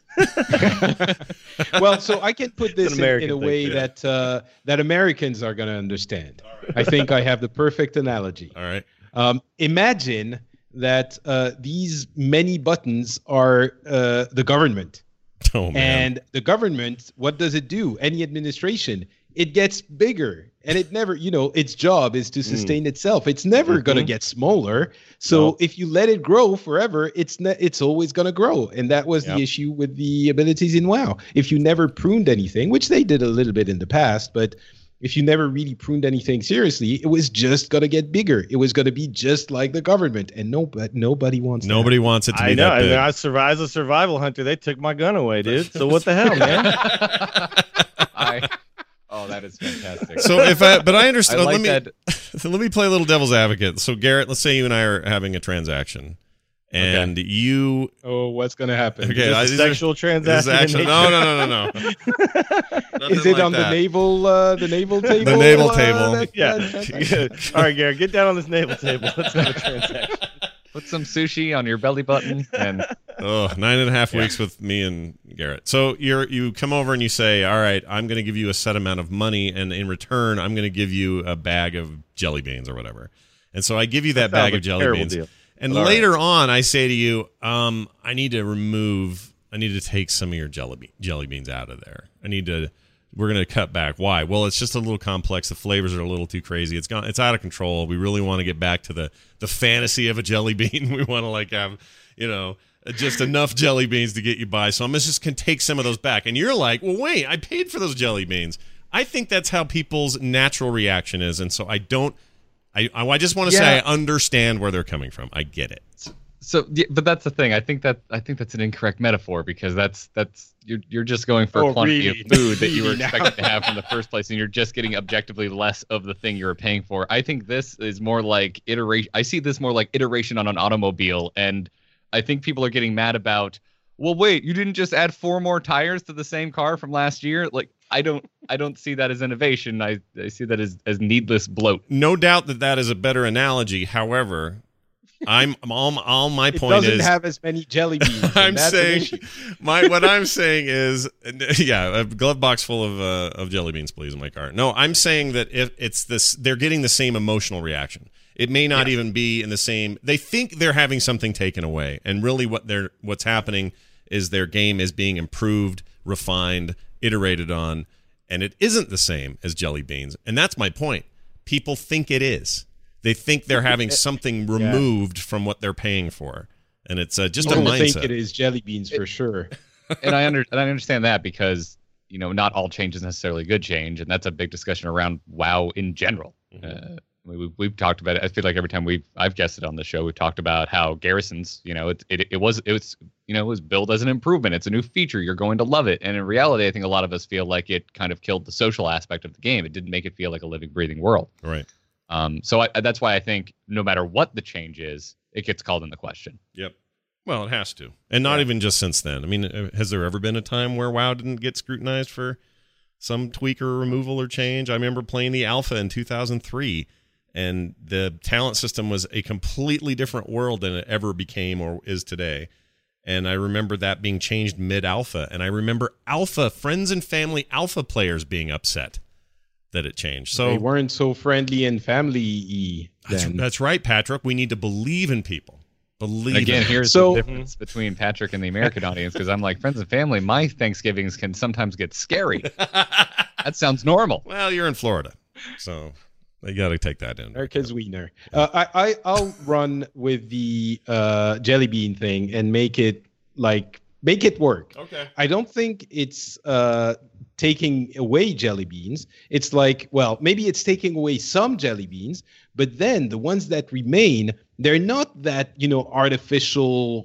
Speaker 4: Well, so I can put this in a way that Americans are going to understand. Right. I think I have the perfect analogy.
Speaker 2: All right.
Speaker 4: Imagine that these many buttons are the government.
Speaker 2: Oh, man.
Speaker 4: And the government, what does it do? Any administration, it gets bigger. And it never, its job is to sustain itself. It's never going to get smaller. So if you let it grow forever, it's always going to grow. And that was the issue with the abilities in WoW. If you never pruned anything, which they did a little bit in the past, but if you never really pruned anything seriously, it was just going to get bigger. It was going to be just like the government. And nobody wants
Speaker 2: Nobody wants it to be that big.
Speaker 6: I survived as a survival hunter. They took my gun away, dude. So what the hell, man?
Speaker 5: Oh, that is fantastic.
Speaker 2: So I understand.
Speaker 5: Let
Speaker 2: me play a little devil's advocate. So Garrett, let's say you and I are having a transaction, and you.
Speaker 4: Oh, what's going to happen?
Speaker 2: Okay,
Speaker 6: sexual transaction.
Speaker 2: No.
Speaker 4: Is it like on the naval table?
Speaker 2: The naval table.
Speaker 6: Yeah. All right, Garrett, get down on this naval table. Let's have a transaction.
Speaker 5: Put some sushi on your belly button and
Speaker 2: 9.5 weeks with me and Garrett. So you come over and you say, all right, I'm going to give you a set amount of money, and in return, I'm going to give you a bag of jelly beans or whatever. And so I give you that bag of jelly beans. Deal. And later on, I say to you, I need to take some of your jelly beans out of there. We're going to cut back. Why? Well, it's just a little complex. The flavors are a little too crazy. It's out of control. We really want to get back to the fantasy of a jelly bean. We want to have, just enough jelly beans to get you by. So I'm just can take some of those back. And you're like, well, wait, I paid for those jelly beans. I think that's how people's natural reaction is. And so I just want to say I understand where they're coming from. I get it.
Speaker 5: So, but that's the thing. I think that's an incorrect metaphor, because that's you're just going for a quantity of food that you were expected to have from the first place, and you're just getting objectively less of the thing you were paying for. I think this is more like iteration. I see this more like iteration on an automobile, and I think people are getting mad about, well, wait, you didn't just add 4 more tires to the same car from last year? Like, I don't see that as innovation. I see that as needless bloat.
Speaker 2: No doubt that is a better analogy. However, all my point is
Speaker 4: it doesn't have as many jelly beans.
Speaker 2: What I'm saying is, a glove box full of jelly beans, please, in my car. No, I'm saying that if it's this, they're getting the same emotional reaction. It may not even be in the same. They think they're having something taken away, and really what's happening is their game is being improved, refined, iterated on, and it isn't the same as jelly beans. And that's my point. People think it is. They think they're having something removed from what they're paying for, and it's just a mindset.
Speaker 4: I think it is jelly beans for sure.
Speaker 5: And I understand that, because not all change is necessarily good change, and that's a big discussion around WoW in general. Mm-hmm. We've talked about it. I feel like every time I've guested on the show, we've talked about how garrisons, it was billed as an improvement. It's a new feature. You're going to love it. And in reality, I think a lot of us feel like it kind of killed the social aspect of the game. It didn't make it feel like a living, breathing world.
Speaker 2: Right.
Speaker 5: So that's why I think no matter what the change is, it gets called into question.
Speaker 2: Yep. Well, it has to. And not even just since then. I mean, has there ever been a time where WoW didn't get scrutinized for some tweak or removal or change? I remember playing the alpha in 2003, and the talent system was a completely different world than it ever became or is today. And I remember that being changed mid-alpha. And I remember friends and family alpha players being upset that it changed. So
Speaker 4: they weren't so friendly and family-y then.
Speaker 2: That's right, Patrick. We need to believe in people.
Speaker 5: Here's the difference between Patrick and the American audience, because I'm like, friends and family, my Thanksgivings can sometimes get scary. That sounds normal.
Speaker 2: Well, you're in Florida, so they got to take that in.
Speaker 4: America's wiener. I'll run with the jelly bean thing and make it make it work.
Speaker 2: Okay.
Speaker 4: I don't think it's taking away jelly beans. It's like, well, maybe it's taking away some jelly beans, but then the ones that remain, they're not that, artificial,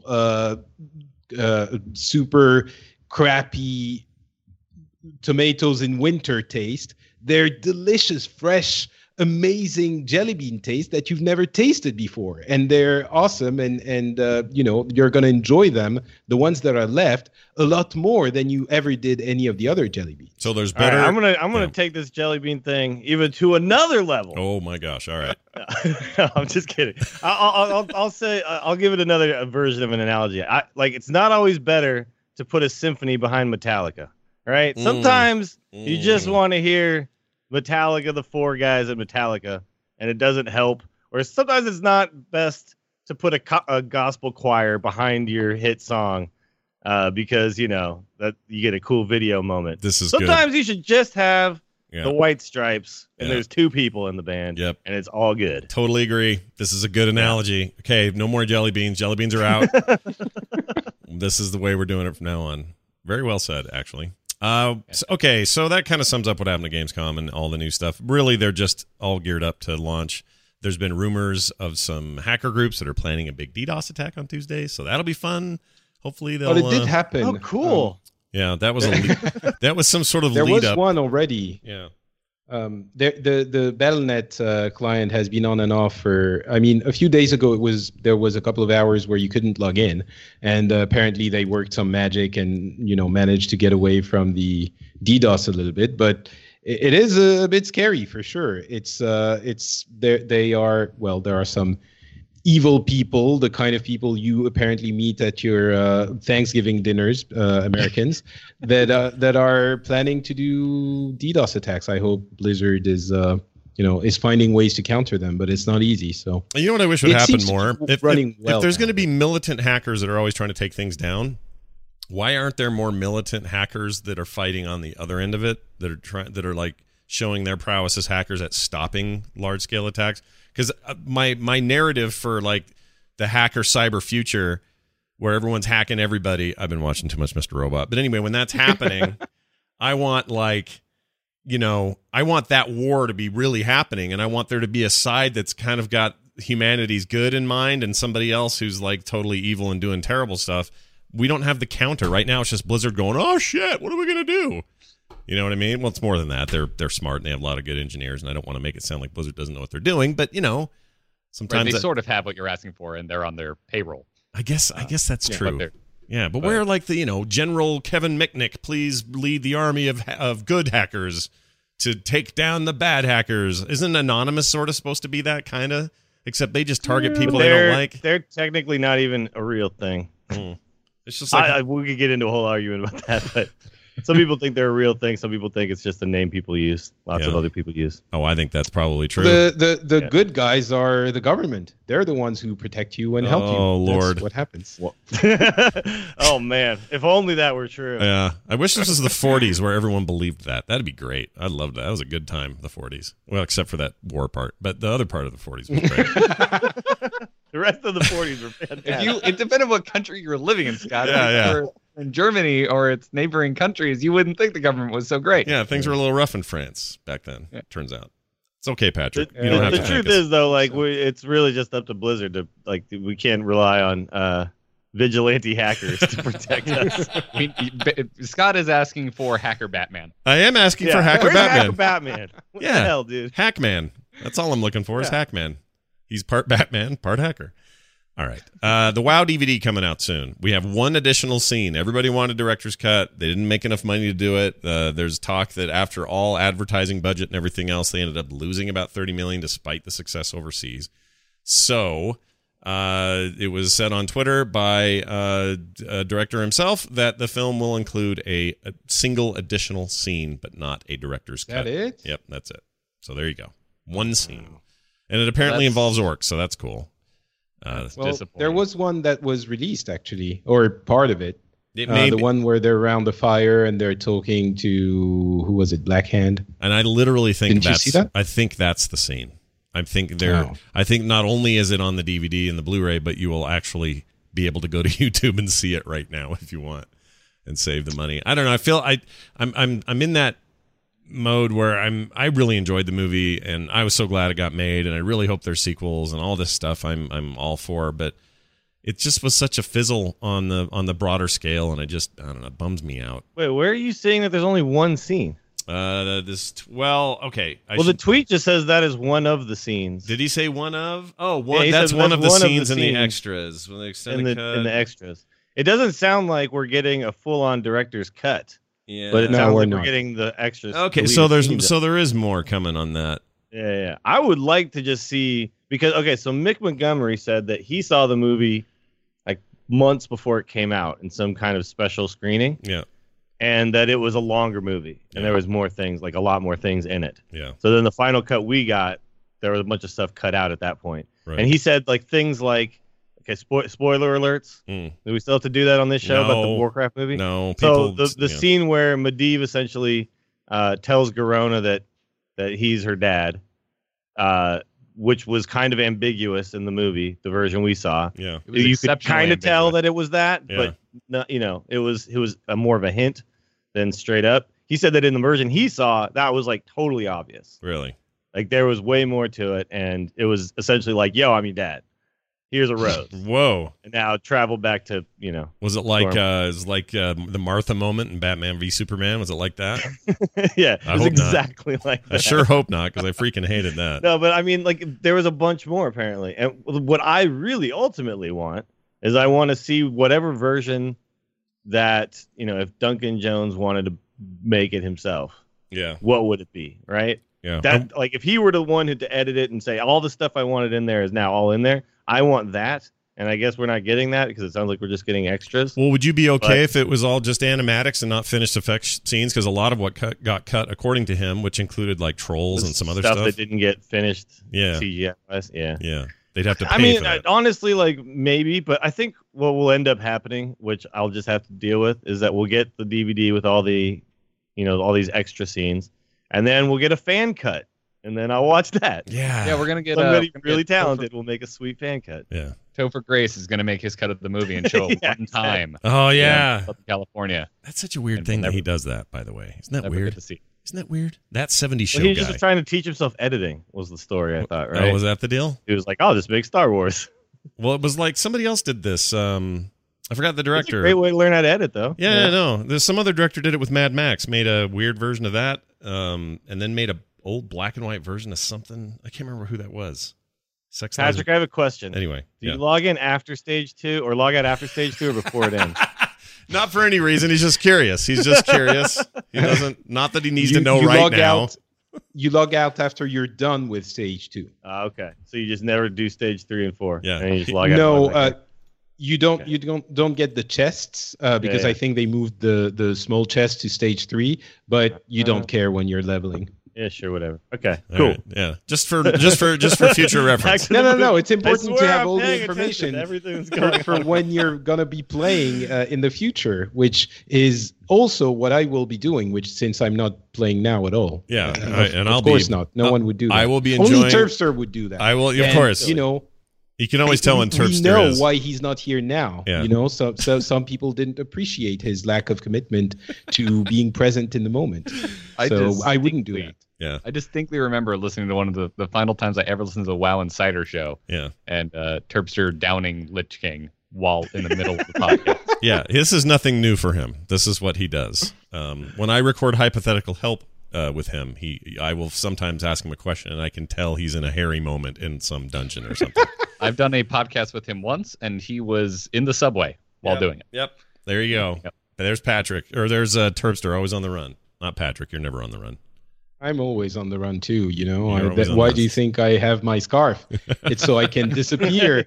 Speaker 4: super crappy tomatoes in winter taste. They're delicious, fresh, amazing jelly bean taste that you've never tasted before, and they're awesome, and you're going to enjoy them, the ones that are left, a lot more than you ever did any of the other jelly beans.
Speaker 2: So there's better.
Speaker 6: Right, I'm gonna take this jelly bean thing even to another level.
Speaker 2: Oh my gosh! All right.
Speaker 6: No, I'm just kidding. I'll say I'll give it another version of an analogy. It's not always better to put a symphony behind Metallica, right? Sometimes you just want to hear Metallica, the four guys at Metallica, and it doesn't help. Or sometimes it's not best to put a gospel choir behind your hit song because that you get a cool video moment.
Speaker 2: This is
Speaker 6: sometimes
Speaker 2: good.
Speaker 6: You should just have the White Stripes, and there's two people in the band.
Speaker 2: Yep,
Speaker 6: and it's all good.
Speaker 2: Totally agree. This is a good analogy. Yeah. Okay, no more jelly beans. Jelly beans are out. This is the way we're doing it from now on. Very well said, actually. Okay, so that kind of sums up what happened to Gamescom and all the new stuff. Really, they're just all geared up to launch. There's been rumors of some hacker groups that are planning a big DDoS attack on Tuesday, so that'll be fun. Hopefully they'll...
Speaker 4: But it did happen.
Speaker 6: Oh, cool.
Speaker 2: Yeah, that was that was some sort of
Speaker 4: there
Speaker 2: lead
Speaker 4: was
Speaker 2: up.
Speaker 4: One already.
Speaker 2: Yeah.
Speaker 4: The Battle.net client has been on and off for, a few days ago there was a couple of hours where you couldn't log in, and apparently they worked some magic and managed to get away from the DDoS a little bit, but it is a bit scary for sure. There are some evil people, the kind of people you apparently meet at your Thanksgiving dinners, Americans, that are planning to do DDoS attacks. I hope Blizzard is finding ways to counter them, but it's not easy. So
Speaker 2: you know what I wish would happen more? If there's going to be
Speaker 4: now.
Speaker 2: Militant hackers that are always trying to take things down, why aren't there more militant hackers that are fighting on the other end of it, that are like showing their prowess as hackers at stopping large scale attacks? Because my narrative for like the hacker cyber future, where everyone's hacking everybody, I've been watching too much Mr. Robot. But anyway, when that's happening, I want I want that war to be really happening, and I want there to be a side that's kind of got humanity's good in mind, and somebody else who's like totally evil and doing terrible stuff. We don't have the counter right now. It's just Blizzard going, "Oh shit, what are we gonna do?" You know what I mean? Well, it's more than that. They're smart and they have a lot of good engineers, and I don't want to make it sound like Blizzard doesn't know what they're doing, but sometimes
Speaker 5: they sort of have what you're asking for, and they're on their payroll.
Speaker 2: I guess that's true. But where like the General Kevin Mitnick, please lead the army of good hackers to take down the bad hackers. Isn't Anonymous sort of supposed to be that kind of? Except they just target people they don't like.
Speaker 6: They're technically not even a real thing.
Speaker 2: It's just like
Speaker 6: we could get into a whole argument about that, but some people think they're a real thing. Some people think it's just a name people use. Lots of other people use.
Speaker 2: Oh, I think that's probably true.
Speaker 4: The good guys are the government. They're the ones who protect you and help you.
Speaker 2: Oh, Lord.
Speaker 4: That's what happens.
Speaker 6: Oh, man. If only that were true.
Speaker 2: Yeah. I wish this was the 40s where everyone believed that. That'd be great. I'd love that. That was a good time, the 40s. Well, except for that war part. But the other part of the 40s was great.
Speaker 6: The rest of the 40s were fantastic.
Speaker 5: It depended on what country you were living in, Scott.
Speaker 2: Yeah.
Speaker 5: In Germany or its neighboring countries, you wouldn't think the government was so great.
Speaker 2: Yeah, things were a little rough in France back then, turns out. It's okay, Patrick. You don't have
Speaker 6: the
Speaker 2: to
Speaker 6: truth is, though, it's really just up to Blizzard to, we can't rely on vigilante hackers to protect us.
Speaker 5: Scott is asking for Hacker Batman.
Speaker 2: I am asking for Hacker Batman.
Speaker 6: Hacker Batman? What the hell, dude?
Speaker 2: Hackman. That's all I'm looking for is Hackman. He's part Batman, part hacker. All right. The WoW DVD coming out soon. We have one additional scene. Everybody wanted director's cut. They didn't make enough money to do it. There's talk that after all advertising budget and everything else, they ended up losing about $30 million despite the success overseas. So it was said on Twitter by a director himself that the film will include a single additional scene, but not a director's cut.
Speaker 4: Is that it?
Speaker 2: Yep, that's it. So there you go. One scene. And it apparently involves orcs, so that's cool.
Speaker 4: There was one that was released, actually, or part of it.
Speaker 2: The
Speaker 4: one where they're around the fire and they're talking to, who was it, Black Hand?
Speaker 2: And I literally think
Speaker 4: you see that?
Speaker 2: I think that's the scene. I think not only is it on the DVD and the Blu-ray, but you will actually be able to go to YouTube and see it right now if you want and save the money. I don't know. I feel I'm in that mode where I really enjoyed the movie and I was so glad it got made, and I really hope there's sequels and all this stuff. I'm all for, but it just was such a fizzle on the broader scale, and I don't know, it bums me out.
Speaker 6: Wait, where are you saying that there's only one scene?
Speaker 2: Okay.
Speaker 6: The tweet just says that is one of the scenes.
Speaker 2: Did he say one of? Oh, one. Yeah, that's one of the scenes in the extras. When they extended cut.
Speaker 6: In the extras. It doesn't sound like we're getting a full-on director's cut.
Speaker 2: Yeah,
Speaker 6: but it sounds like we're getting the extras.
Speaker 2: Okay, so there is more coming on that.
Speaker 6: Yeah. I would like to just see, because so Mick Montgomery said that he saw the movie like months before it came out in some kind of special screening.
Speaker 2: Yeah.
Speaker 6: And that it was a longer movie, and there was more things, like a lot more things in it.
Speaker 2: Yeah.
Speaker 6: So then the final cut we got, there was a bunch of stuff cut out at that point.
Speaker 2: Right.
Speaker 6: And he said like things like, spoiler alerts. Do we still have to do that on this show about the Warcraft movie?
Speaker 2: No.
Speaker 6: So the scene where Medivh essentially tells Garona that he's her dad, which was kind of ambiguous in the movie, the version we saw.
Speaker 2: Yeah.
Speaker 6: You could kind of tell that it was that, but not, it was more of a hint than straight up. He said that in the version he saw, that was like totally obvious.
Speaker 2: Really?
Speaker 6: Like there was way more to it, and it was essentially like, yo, I'm your dad. Here's a rose.
Speaker 2: Whoa.
Speaker 6: And now travel back to,
Speaker 2: Was it like the Martha moment in Batman v Superman? Was it like that?
Speaker 6: Yeah, it was exactly like that.
Speaker 2: I sure hope not, because I freaking hated that.
Speaker 6: No, but I mean, like, there was a bunch more apparently. And what I really ultimately want is I want to see whatever version that, if Duncan Jones wanted to make it himself.
Speaker 2: Yeah.
Speaker 6: What would it be, right?
Speaker 2: Yeah.
Speaker 6: That, like, if he were the one who to edit it and say all the stuff I wanted in there is now all in there, I want that, and I guess we're not getting that because it sounds like we're just getting extras.
Speaker 2: Well, would you be okay if it was all just animatics and not finished effects scenes? Because a lot of what got cut, according to him, which included like trolls and some other stuff
Speaker 6: that didn't get finished.
Speaker 2: Yeah,
Speaker 6: CGI.
Speaker 2: Yeah, they'd have to pay for that.
Speaker 6: Honestly, like maybe, but I think what will end up happening, which I'll just have to deal with, is that we'll get the DVD with all the, all these extra scenes, and then we'll get a fan cut. And then I'll watch that.
Speaker 2: Yeah,
Speaker 5: we're gonna get
Speaker 6: somebody really talented. Will make a sweet fan cut.
Speaker 2: Yeah,
Speaker 5: Topher Grace is gonna make his cut of the movie and show it one time.
Speaker 2: Oh yeah,
Speaker 5: in California.
Speaker 2: That's such a weird thing that he does that. By the way, isn't that weird?
Speaker 5: Isn't
Speaker 2: that weird? That 70s show
Speaker 6: he was
Speaker 2: guy.
Speaker 6: just trying to teach himself editing. Was the story I thought? Right?
Speaker 2: Oh, was that the deal?
Speaker 6: He was like, "I'll just make Star Wars."
Speaker 2: Well, it was like somebody else did this. I forgot the director.
Speaker 6: It's a great way to learn how to edit, though.
Speaker 2: Yeah, no. There's some other director did it with Mad Max. Made a weird version of that, and then made a old black and white version of something. I can't remember who that was.
Speaker 6: Patrick, I have a question.
Speaker 2: Anyway,
Speaker 6: do you log in after stage 2 or log out after stage 2 or before it ends?
Speaker 2: Not for any reason. He's just curious. He doesn't. Not that he needs to know right now.
Speaker 4: You log out after you're done with stage 2.
Speaker 6: Okay, so you just never do stage 3 and 4.
Speaker 2: Yeah.
Speaker 6: And you just log out.
Speaker 4: No. You don't get the chests because I think they moved the small chest to stage 3, but you don't care when you're leveling.
Speaker 6: Yeah, sure, whatever. Okay, cool.
Speaker 2: Right, yeah, just for future reference.
Speaker 4: No. It's important to have all the information
Speaker 6: everything's going
Speaker 4: for when you're gonna be playing in the future, which is also what I will be doing. Which since I'm not playing now at all.
Speaker 2: Yeah,
Speaker 4: of course not. No one would do that.
Speaker 2: I will be enjoying.
Speaker 4: Only Turfster would do that.
Speaker 2: I will, of course. You can always tell when Turfster is.
Speaker 4: We know why he's not here now.
Speaker 2: Yeah.
Speaker 4: So some people didn't appreciate his lack of commitment to being present in the moment. I wouldn't do that.
Speaker 2: Yeah.
Speaker 5: I distinctly remember listening to one of the final times I ever listened to the WoW Insider show.
Speaker 2: Yeah.
Speaker 5: And Terpster downing Lich King while in the middle of the podcast.
Speaker 2: Yeah, this is nothing new for him. This is what he does. When I record hypothetical help with him, I will sometimes ask him a question, and I can tell he's in a hairy moment in some dungeon or something.
Speaker 5: I've done a podcast with him once, and he was in the subway while doing it.
Speaker 2: Yep. There you go. Yep. There's Patrick, or there's Terpster, always on the run. Not Patrick. You're never on the run.
Speaker 4: I'm always on the run too, Why do you think I have my scarf? It's so I can disappear.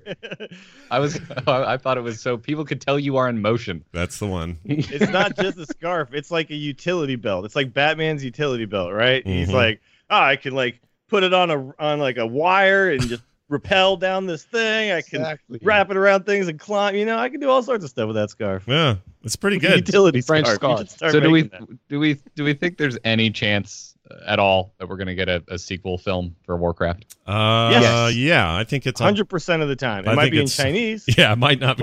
Speaker 5: I thought it was so people could tell you are in motion.
Speaker 2: That's the one.
Speaker 6: It's not just a scarf. It's like a utility belt. It's like Batman's utility belt, right? Mm-hmm. He's like, I can like put it on like a wire and just rappel down this thing. I can wrap it around things and climb. I can do all sorts of stuff with that scarf.
Speaker 2: Yeah, it's pretty good.
Speaker 6: Utility
Speaker 4: French scarf.
Speaker 5: So do we think there's any chance at all that we're going to get a sequel film for Warcraft?
Speaker 2: Yes. Yeah, I think it's
Speaker 6: 100% of the time. It might be in Chinese.
Speaker 2: Yeah, it might not.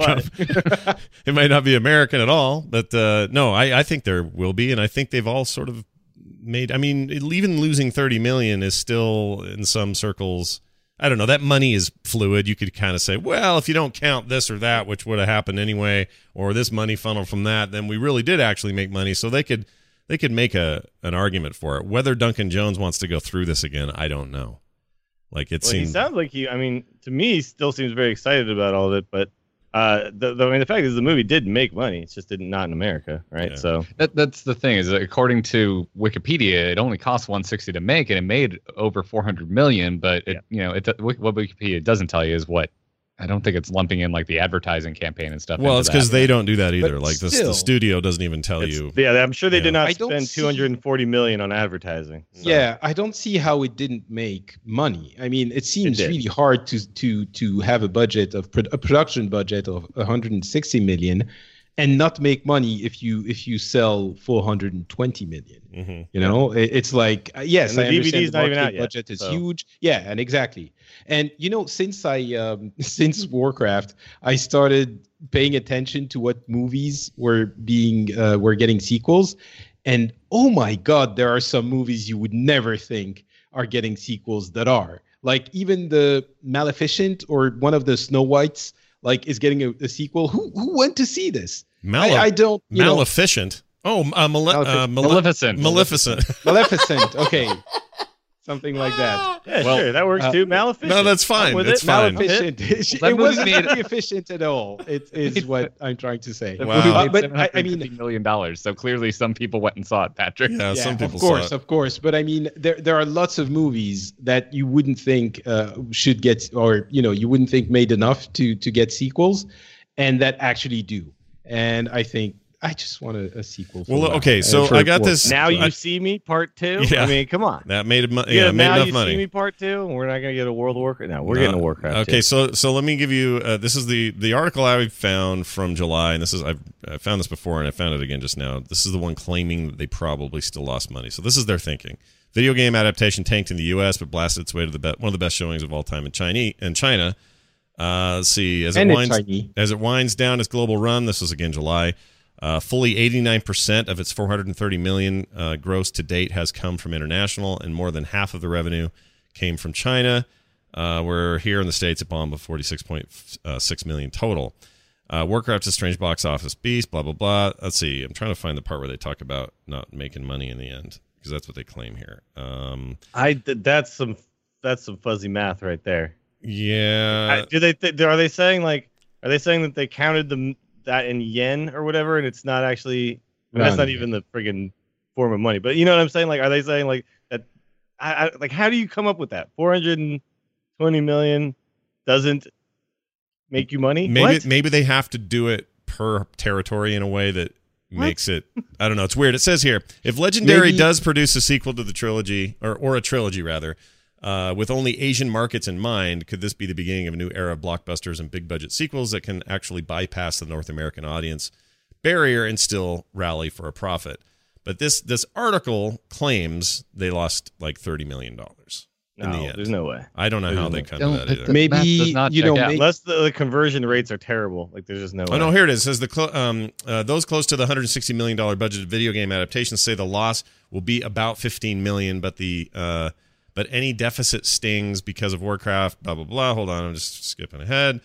Speaker 2: It might not be American at all. But no, I think there will be, and I think they've all sort of made. I mean, even losing $30 million is still in some circles. I don't know. That money is fluid. You could kind of say, well, if you don't count this or that, which would have happened anyway, or this money funnel from that, then we really did actually make money. So they could make an argument for it. Whether Duncan Jones wants to go through this again, I don't know. Like it seems.
Speaker 6: He sounds like to me, he still seems very excited about all of it. But the fact is, the movie did make money. It's just not in America, right?
Speaker 2: Yeah.
Speaker 6: So
Speaker 5: that's the thing. Is that according to Wikipedia, it only cost $160 to make, and it made over $400 million. But what Wikipedia doesn't tell you is what. I don't think it's lumping in like the advertising campaign and stuff.
Speaker 2: Well, it's because they don't do that either. But like the studio doesn't even tell you.
Speaker 6: Yeah, I'm sure they did not spend $240 million on advertising.
Speaker 4: So. Yeah, I don't see how it didn't make money. I mean, it seems really hard to have a budget of a production budget of $160 million and not make money if you sell $420 million.
Speaker 2: Mm-hmm.
Speaker 4: You know, it's like yes,
Speaker 6: and the
Speaker 4: I
Speaker 6: DVD's
Speaker 4: understand
Speaker 6: not
Speaker 4: the
Speaker 6: even out
Speaker 4: market budget
Speaker 6: yet,
Speaker 4: is
Speaker 6: so.
Speaker 4: huge. Yeah, and exactly. And since since Warcraft, I started paying attention to what movies were getting sequels, and oh my God, there are some movies you would never think are getting sequels that are. Like even the Maleficent or one of the Snow Whites is getting a sequel. Who went to see this? I don't.
Speaker 2: Maleficent. Oh,
Speaker 5: Maleficent.
Speaker 2: Maleficent.
Speaker 4: Okay. Something like that.
Speaker 6: Yeah, sure. That works too. Maleficent.
Speaker 2: No, that's fine. It's fine.
Speaker 4: Maleficent. It wasn't very efficient at all. It is what I'm trying to say.
Speaker 2: Wow.
Speaker 5: But I mean, $750 million. So clearly, some people went and saw it, Patrick.
Speaker 2: Yeah, some people saw it.
Speaker 4: Of course. But I mean, there are lots of movies that you wouldn't think should get, or you wouldn't think made enough to get sequels, and that actually do. And I think I just want a sequel.
Speaker 2: Well, okay, so I got this.
Speaker 6: Now You See Me Part 2?
Speaker 2: Yeah.
Speaker 6: I mean, come on.
Speaker 2: That made enough
Speaker 6: Now
Speaker 2: money.
Speaker 6: You See Me Part 2? And we're not going to get a World of Warcraft? No, we're getting a Warcraft.
Speaker 2: Okay, so let me give you, this is the article I found from July, and I found this before, and I found it again just now. This is the one claiming that they probably still lost money. So this is their thinking. Video game adaptation tanked in the U.S., but blasted its way to one of the best showings of all time in China. Let's see, as it winds down its global run, this was again July, fully 89% of its $430 million gross to date has come from international, and more than half of the revenue came from China, where here in the States it bombed with $46.6 million total. Warcraft's a strange box office beast, blah, blah, blah. Let's see, I'm trying to find the part where they talk about not making money in the end, because that's what they claim here.
Speaker 6: That's some fuzzy math right there.
Speaker 2: Yeah.
Speaker 6: Are they saying that they counted that in yen or whatever, and it's not actually? That's not even the friggin' form of money. But you know what I'm saying? Like, are they saying like that? How do you come up with that? $420 million doesn't make you money?
Speaker 2: Maybe they have to do it per territory in a way that makes it. I don't know. It's weird. It says here, if Legendary does produce a sequel to the trilogy, or a trilogy rather. With only Asian markets in mind, could this be the beginning of a new era of blockbusters and big-budget sequels that can actually bypass the North American audience barrier and still rally for a profit? But this article claims they lost like $30 million in the end.
Speaker 6: There's no way.
Speaker 2: I don't know how they come to that either.
Speaker 4: Maybe
Speaker 6: unless the conversion rates are terrible. Like there's just no way.
Speaker 2: Oh no, here it is. It says those close to the $160 million budgeted video game adaptations say the loss will be about $15 million, but any deficit stings because of Warcraft, blah, blah, blah. Hold on, I'm just skipping ahead.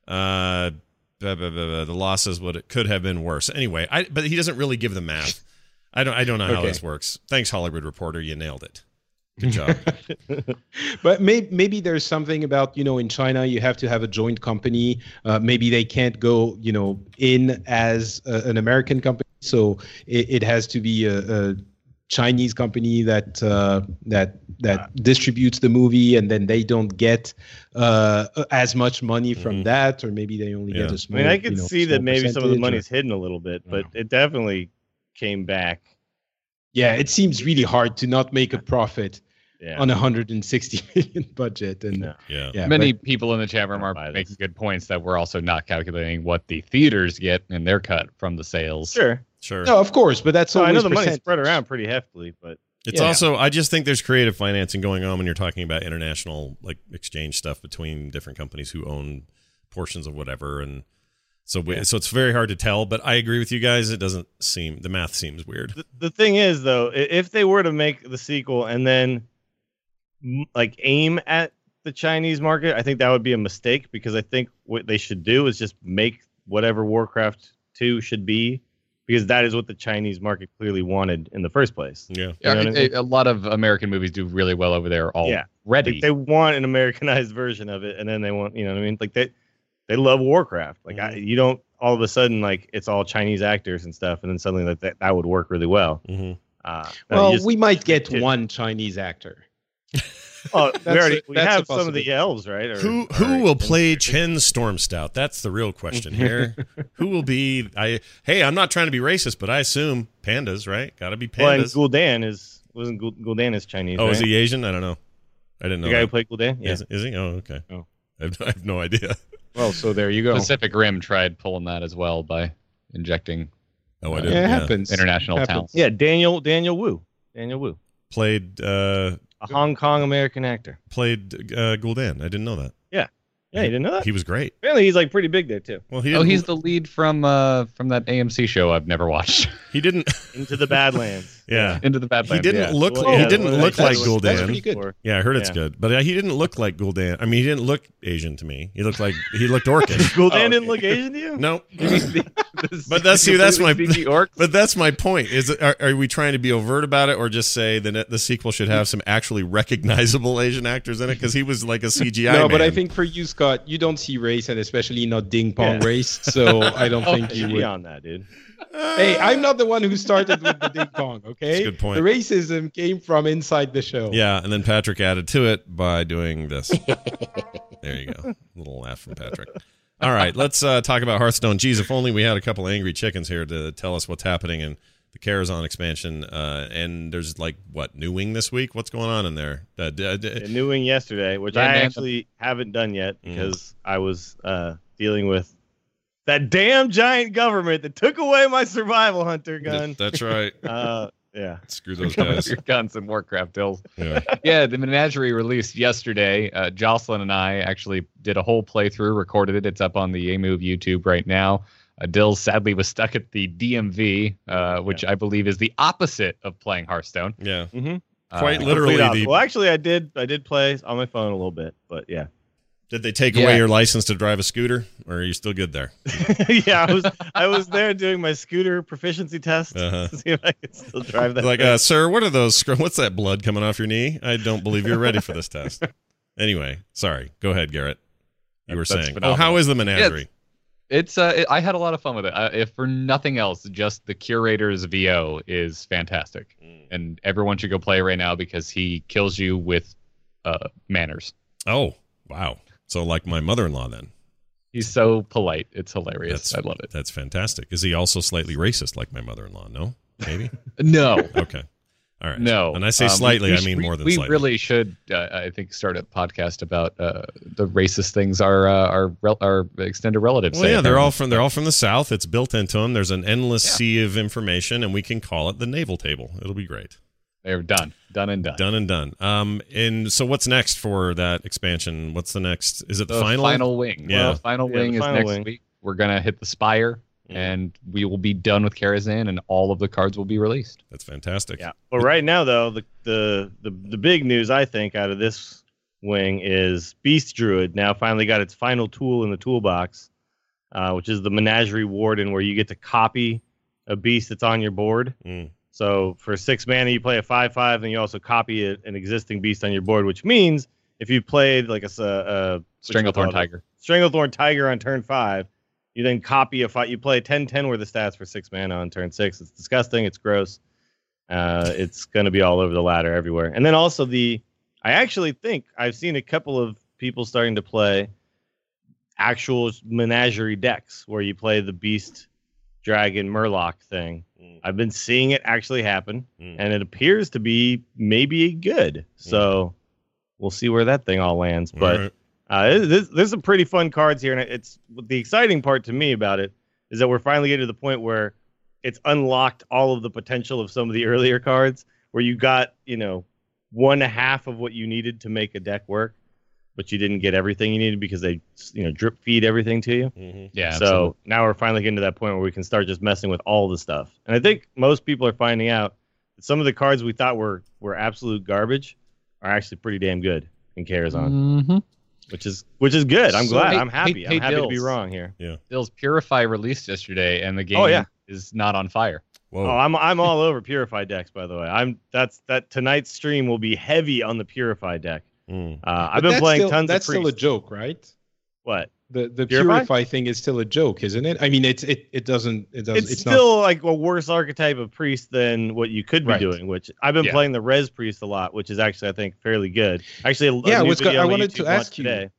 Speaker 2: The losses, what it could have been worse. Anyway, but he doesn't really give the math. I don't know how this works. Thanks, Hollywood Reporter. You nailed it. Good job.
Speaker 4: But maybe there's something about, in China, you have to have a joint company. Maybe they can't go, in as an American company. So it has to be a Chinese company that distributes the movie, and then they don't get as much money from that, or maybe they only get a small.
Speaker 6: I mean, I could see that maybe some of the money's hidden a little bit, but it definitely came back.
Speaker 4: Yeah, it seems really hard to not make a profit on a $160 million budget, and
Speaker 5: many people in the chat room are making good points that we're also not calculating what the theaters get in their cut from the sales.
Speaker 6: Sure.
Speaker 2: Sure.
Speaker 4: No, of course, but that's always
Speaker 6: I know the money's spread around pretty heftily, but
Speaker 2: It's also, I just think there's creative financing going on when you're talking about international like exchange stuff between different companies who own portions of whatever, and so it's very hard to tell. But I agree with you guys. It doesn't seem, the math seems weird.
Speaker 6: The thing is, though, if they were to make the sequel and then like aim at the Chinese market, I think that would be a mistake, because I think what they should do is just make whatever Warcraft 2 should be, because that is what the Chinese market clearly wanted in the first place.
Speaker 2: Yeah.
Speaker 5: I mean, a lot of American movies do really well over there already.
Speaker 6: Like they want an Americanized version of it, and then they want, you know what I mean? Like they love Warcraft. Like you don't all of a sudden like it's all Chinese actors and stuff, and then suddenly that would work really well.
Speaker 4: Well, we might get one Chinese actor.
Speaker 6: Oh, we have some of the elves, right?
Speaker 2: Who will play Chen Stormstout? That's the real question here. Who will be? I'm not trying to be racist, but I assume pandas, right? Got to be pandas.
Speaker 6: Well, wasn't Gul'dan is Chinese?
Speaker 2: Oh,
Speaker 6: right?
Speaker 2: Is he Asian? I don't know. I didn't know.
Speaker 6: The guy who played Gul'dan? Yeah.
Speaker 2: Is he? Oh, okay.
Speaker 6: Oh.
Speaker 2: I have no idea.
Speaker 4: Well, so there you go.
Speaker 5: Pacific Rim tried pulling that as well by injecting.
Speaker 2: Oh, I didn't.
Speaker 4: It happens.
Speaker 5: International talent.
Speaker 6: Yeah, Daniel Wu.
Speaker 2: Played
Speaker 6: a Hong Kong American actor.
Speaker 2: Played Gul'dan. I didn't know that.
Speaker 6: Yeah, you didn't know that?
Speaker 2: He was great.
Speaker 6: Apparently, he's like pretty big there too.
Speaker 2: Well,
Speaker 5: he's the lead from that AMC show I've never watched.
Speaker 2: He didn't
Speaker 6: Into the Badlands.
Speaker 2: Yeah,
Speaker 5: Into the Badlands.
Speaker 2: He didn't look. He didn't look like Gul'dan.
Speaker 4: That's pretty good.
Speaker 2: Yeah, I heard it's good, but he didn't look like Gul'dan. I mean, he didn't look Asian to me. He looked orcish.
Speaker 6: Gul'dan didn't look Asian to you?
Speaker 2: No. But that's my point. Are we trying to be overt about it, or just say that the sequel should have some actually recognizable Asian actors in it? Because he was like a CGI.
Speaker 4: No,
Speaker 2: man.
Speaker 4: but I think for you, Scott, you don't see race, and especially not ding pong race. So I don't think you would.
Speaker 6: On that, dude.
Speaker 4: Hey, I'm not the one who started with the ding pong. Okay,
Speaker 2: that's a good point.
Speaker 4: The racism came from inside the show.
Speaker 2: Yeah, and then Patrick added to it by doing this. There you go. A little laugh from Patrick. All right, let's talk about Hearthstone. Geez, if only we had a couple angry chickens here to tell us what's happening in the Karazhan expansion. And there's New Wing this week? What's going on in there?
Speaker 6: New Wing yesterday, which I actually haven't done yet because I was dealing with that damn giant government that took away my survival hunter gun.
Speaker 2: That's right.
Speaker 6: Yeah.
Speaker 2: Screw those guys.
Speaker 5: Your guns and Warcraft Dills.
Speaker 2: Yeah.
Speaker 5: The Menagerie released yesterday. Jocelyn and I actually did a whole playthrough, recorded it. It's up on the A-Move YouTube right now. Dills sadly was stuck at the DMV, which I believe is the opposite of playing Hearthstone.
Speaker 2: Yeah. Mm-hmm. Quite literally.
Speaker 6: Well, actually, I did play on my phone a little bit, but yeah.
Speaker 2: Did they take away your license to drive a scooter, or are you still good there?
Speaker 6: Yeah, I was there doing my scooter proficiency test to see if I could still drive that.
Speaker 2: Sir, what are those? What's that blood coming off your knee? I don't believe you're ready for this test. Anyway, sorry. Go ahead, Garrett. You were saying.
Speaker 5: Phenomenal.
Speaker 2: How is the Menagerie?
Speaker 5: I had a lot of fun with it. If for nothing else, just the curator's VO is fantastic, and everyone should go play right now because he kills you with manners.
Speaker 2: Oh, wow. So like my mother-in-law then.
Speaker 5: He's so polite. It's hilarious. I love it.
Speaker 2: That's fantastic. Is he also slightly racist like my mother-in-law? No? Maybe?
Speaker 5: No.
Speaker 2: Okay. All right.
Speaker 5: No.
Speaker 2: And I say slightly, I mean more than slightly.
Speaker 5: We really should, I think, start a podcast about the racist things our extended relatives say.
Speaker 2: Well, yeah, they're all from the South. It's built into them. There's an endless sea of information, and we can call it the naval table. It'll be great.
Speaker 5: They're done and done.
Speaker 2: And so what's next for that expansion? What's the next? Is it the final?
Speaker 5: Final Wing.
Speaker 2: Yeah.
Speaker 5: Well, final Wing is next week. We're going to hit the Spire, and we will be done with Karazhan, and all of the cards will be released.
Speaker 2: That's fantastic.
Speaker 6: Yeah. But right now, though, the big news, I think, out of this wing is Beast Druid now finally got its final tool in the toolbox, which is the Menagerie Warden, where you get to copy a beast that's on your board. So for 6 mana, you play a 5/5, and you also copy an existing beast on your board, which means if you played like a
Speaker 5: Stranglethorn
Speaker 6: Tiger on turn 5, you then copy you play 10/10 worth of stats for 6 mana on turn 6. It's disgusting. It's gross. It's going to be all over the ladder everywhere. And then also I actually think I've seen a couple of people starting to play actual Menagerie decks where you play the Beast Dragon Murloc thing. I've been seeing it actually happen, and it appears to be maybe good. So we'll see where that thing all lands. But there's some pretty fun cards here, and it's the exciting part to me about it is that we're finally getting to the point where it's unlocked all of the potential of some of the earlier cards. where you got, 1/2 of what you needed to make a deck work, but you didn't get everything you needed because they, drip feed everything to you.
Speaker 5: Mm-hmm. Yeah.
Speaker 6: So absolutely. Now we're finally getting to that point where we can start just messing with all the stuff. And I think most people are finding out that some of the cards we thought were absolute garbage are actually pretty damn good in Karazhan.
Speaker 5: Mm-hmm.
Speaker 6: Which is good. I'm glad. I'm happy. I'm happy to be wrong here.
Speaker 2: Yeah.
Speaker 5: Dill's Purify released yesterday, and the game is not on fire.
Speaker 2: Whoa.
Speaker 6: Oh, I'm all over Purify decks, by the way. That tonight's stream will be heavy on the Purify deck. I've been playing tons of
Speaker 4: That's still a joke, right?
Speaker 6: What?
Speaker 4: The Purify thing is still a joke, isn't it? I mean, it's
Speaker 6: still
Speaker 4: not...
Speaker 6: like a worse archetype of priest than what you could be doing. Which I've been playing the Res Priest a lot, which is actually I think fairly good. Actually,
Speaker 4: I wanted to ask you today.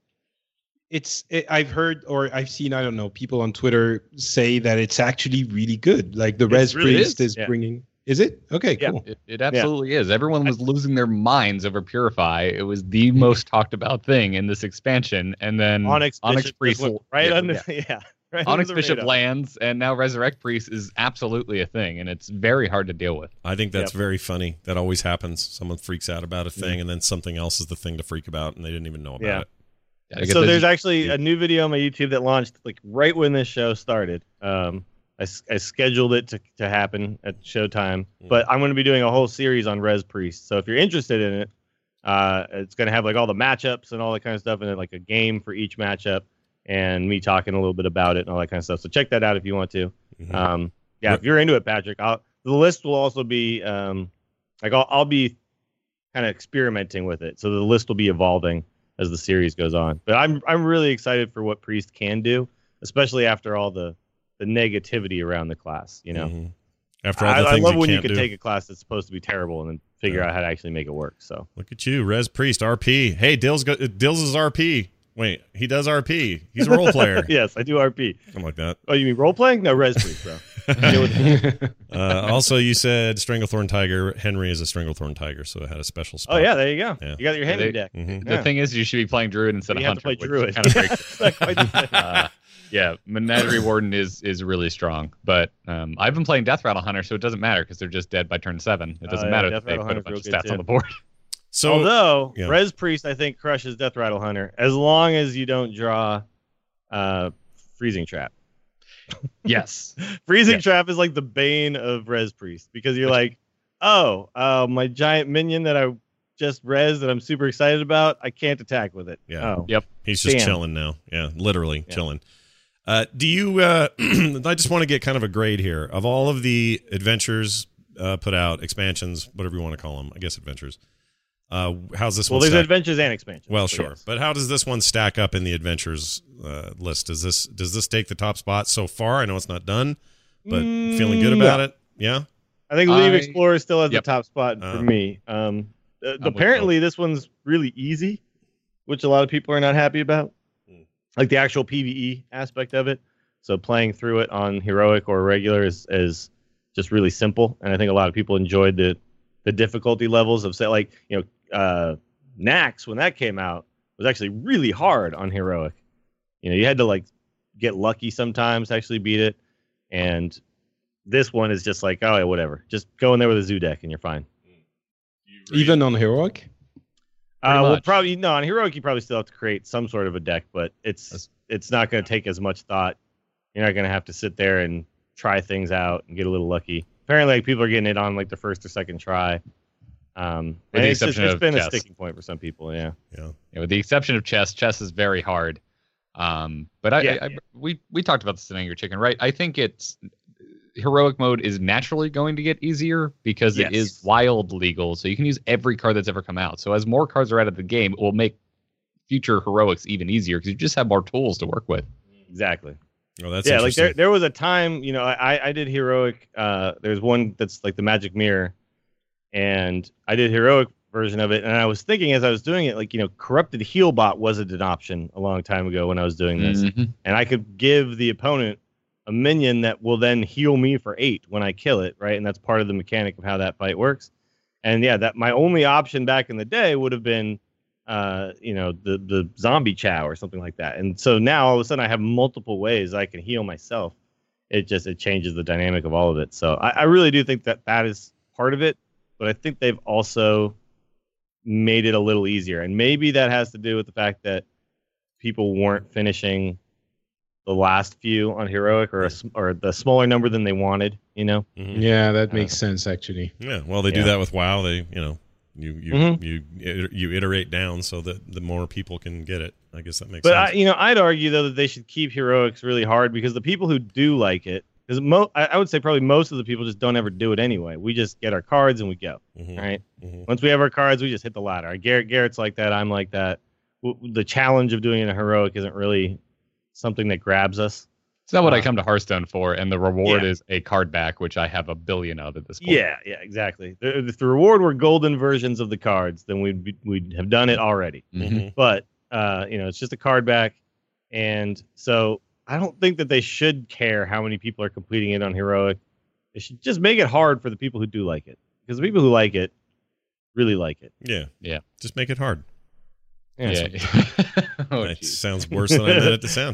Speaker 4: I've heard or I've seen, I don't know, people on Twitter say that it's actually really good. Like the Res Priest is bringing. Is it? Okay, cool.
Speaker 5: It absolutely is. Everyone was losing their minds over Purify. It was the most talked about thing in this expansion. And then
Speaker 6: Onyx
Speaker 5: Priest
Speaker 6: right under right
Speaker 5: Onyx Bishop lands, and now Resurrect Priest is absolutely a thing, and it's very hard to deal with.
Speaker 2: I think that's very funny. That always happens. Someone freaks out about a thing, and then something else is the thing to freak about, and they didn't even know about it.
Speaker 6: So there's actually a new video on my YouTube that launched like right when this show started. I scheduled it to happen at showtime, but I'm going to be doing a whole series on Res Priest. So if you're interested in it, it's going to have like all the matchups and all that kind of stuff, and then like a game for each matchup, and me talking a little bit about it and all that kind of stuff. So check that out if you want to. Mm-hmm. If you're into it, Patrick, the list will also be I'll be kind of experimenting with it, so the list will be evolving as the series goes on. But I'm really excited for what Priest can do, especially after all the negativity around the class.
Speaker 2: After all the things
Speaker 6: I love when you
Speaker 2: can
Speaker 6: take a class that's supposed to be terrible and then figure out how to actually make it work. So
Speaker 2: look at you, Res Priest RP. Hey, Dills is RP. Wait, he does RP. He's a role player.
Speaker 6: Yes, I do RP.
Speaker 2: Something like that.
Speaker 6: Oh, you mean role playing? No, Res Priest, bro.
Speaker 2: Also, you said Stranglethorn Tiger. Henry is a Stranglethorn Tiger, so it had a special spot.
Speaker 6: Oh yeah, there you go. Yeah. You got your Henry deck.
Speaker 2: Mm-hmm.
Speaker 5: The thing is, you should be playing Druid instead of Hunter.
Speaker 6: You have to play Druid.
Speaker 5: Kind of breaks it. Yeah, Menagerie Warden is really strong, but I've been playing Death Rattle Hunter, so it doesn't matter because they're just dead by turn 7. It doesn't matter if they put a bunch of stats on the board.
Speaker 2: So,
Speaker 6: although Res Priest, I think, crushes Death Rattle Hunter as long as you don't draw Freezing Trap.
Speaker 5: Yes,
Speaker 6: Freezing Trap is like the bane of Res Priest because you're like, my giant minion that I just res that I'm super excited about, I can't attack with it.
Speaker 2: Yeah.
Speaker 6: Oh.
Speaker 5: Yep.
Speaker 2: He's just chilling now. Yeah, literally chilling. Do you? I just want to get kind of a grade here of all of the adventures put out, expansions, whatever you want to call them. I guess adventures. How's this one?
Speaker 6: Well, there's adventures and expansions.
Speaker 2: Well, sure, but how does this one stack up in the adventures list? Does this take the top spot so far? I know it's not done, but feeling good about it. Yeah,
Speaker 6: I think Leave Explorer still has the top spot for me. Apparently, this one's really easy, which a lot of people are not happy about, like the actual PvE aspect of it. So playing through it on heroic or regular is just really simple, and I think a lot of people enjoyed the difficulty levels of, say, like, Nax, when that came out, was actually really hard on heroic. You had to like get lucky sometimes to actually beat it, and this one is just like, oh, whatever, just go in there with a zoo deck and you're fine.
Speaker 4: Even on heroic?
Speaker 6: Well, probably no. On heroic, you probably still have to create some sort of a deck, but it's not going to take as much thought. You're not going to have to sit there and try things out and get a little lucky. Apparently, like, people are getting it on like the first or second try. And it's been a sticking point for some people. Yeah.
Speaker 5: With the exception of chess is very hard. But we talked about this in Angry Chicken, right? I think heroic mode is naturally going to get easier because it is wild legal, so you can use every card that's ever come out. So as more cards are out of the game, it will make future heroics even easier because you just have more tools to work with.
Speaker 6: Exactly.
Speaker 2: Oh, that's interesting.
Speaker 6: Like there was a time, I did heroic. There's one that's like the Magic Mirror, and I did heroic version of it, and I was thinking as I was doing it, like, Corrupted Healbot wasn't an option a long time ago when I was doing this, and I could give the opponent a minion that will then heal me for 8 when I kill it, right? And that's part of the mechanic of how that fight works. And that my only option back in the day would have been, the zombie chow or something like that. And so now all of a sudden I have multiple ways I can heal myself. It changes the dynamic of all of it. So I really do think that is part of it. but I think they've also made it a little easier. And maybe that has to do with the fact that people weren't finishing the last few on Heroic or the smaller number than they wanted, you know?
Speaker 4: Mm-hmm. Yeah, that makes sense, actually.
Speaker 2: Yeah, well, they do that with WoW. They, you iterate down so that the more people can get it. I guess that makes sense.
Speaker 6: But, I'd argue, though, that they should keep Heroics really hard because the people who do like it, because I would say probably most of the people just don't ever do it anyway. We just get our cards and we go, right? Mm-hmm. Once we have our cards, we just hit the ladder. Garrett's like that. I'm like that. The challenge of doing a Heroic isn't really something that grabs us.
Speaker 5: It's not what I come to Hearthstone for, and the reward is a card back, which I have a billion of at this point.
Speaker 6: Yeah, exactly. If the reward were golden versions of the cards, then we'd have done it already. Mm-hmm. But it's just a card back, and so I don't think that they should care how many people are completing it on Heroic. They should just make it hard for the people who do like it, because the people who like it really like it.
Speaker 2: Yeah. Just make it hard.
Speaker 6: Yeah.
Speaker 2: That sounds worse than I meant it to sound.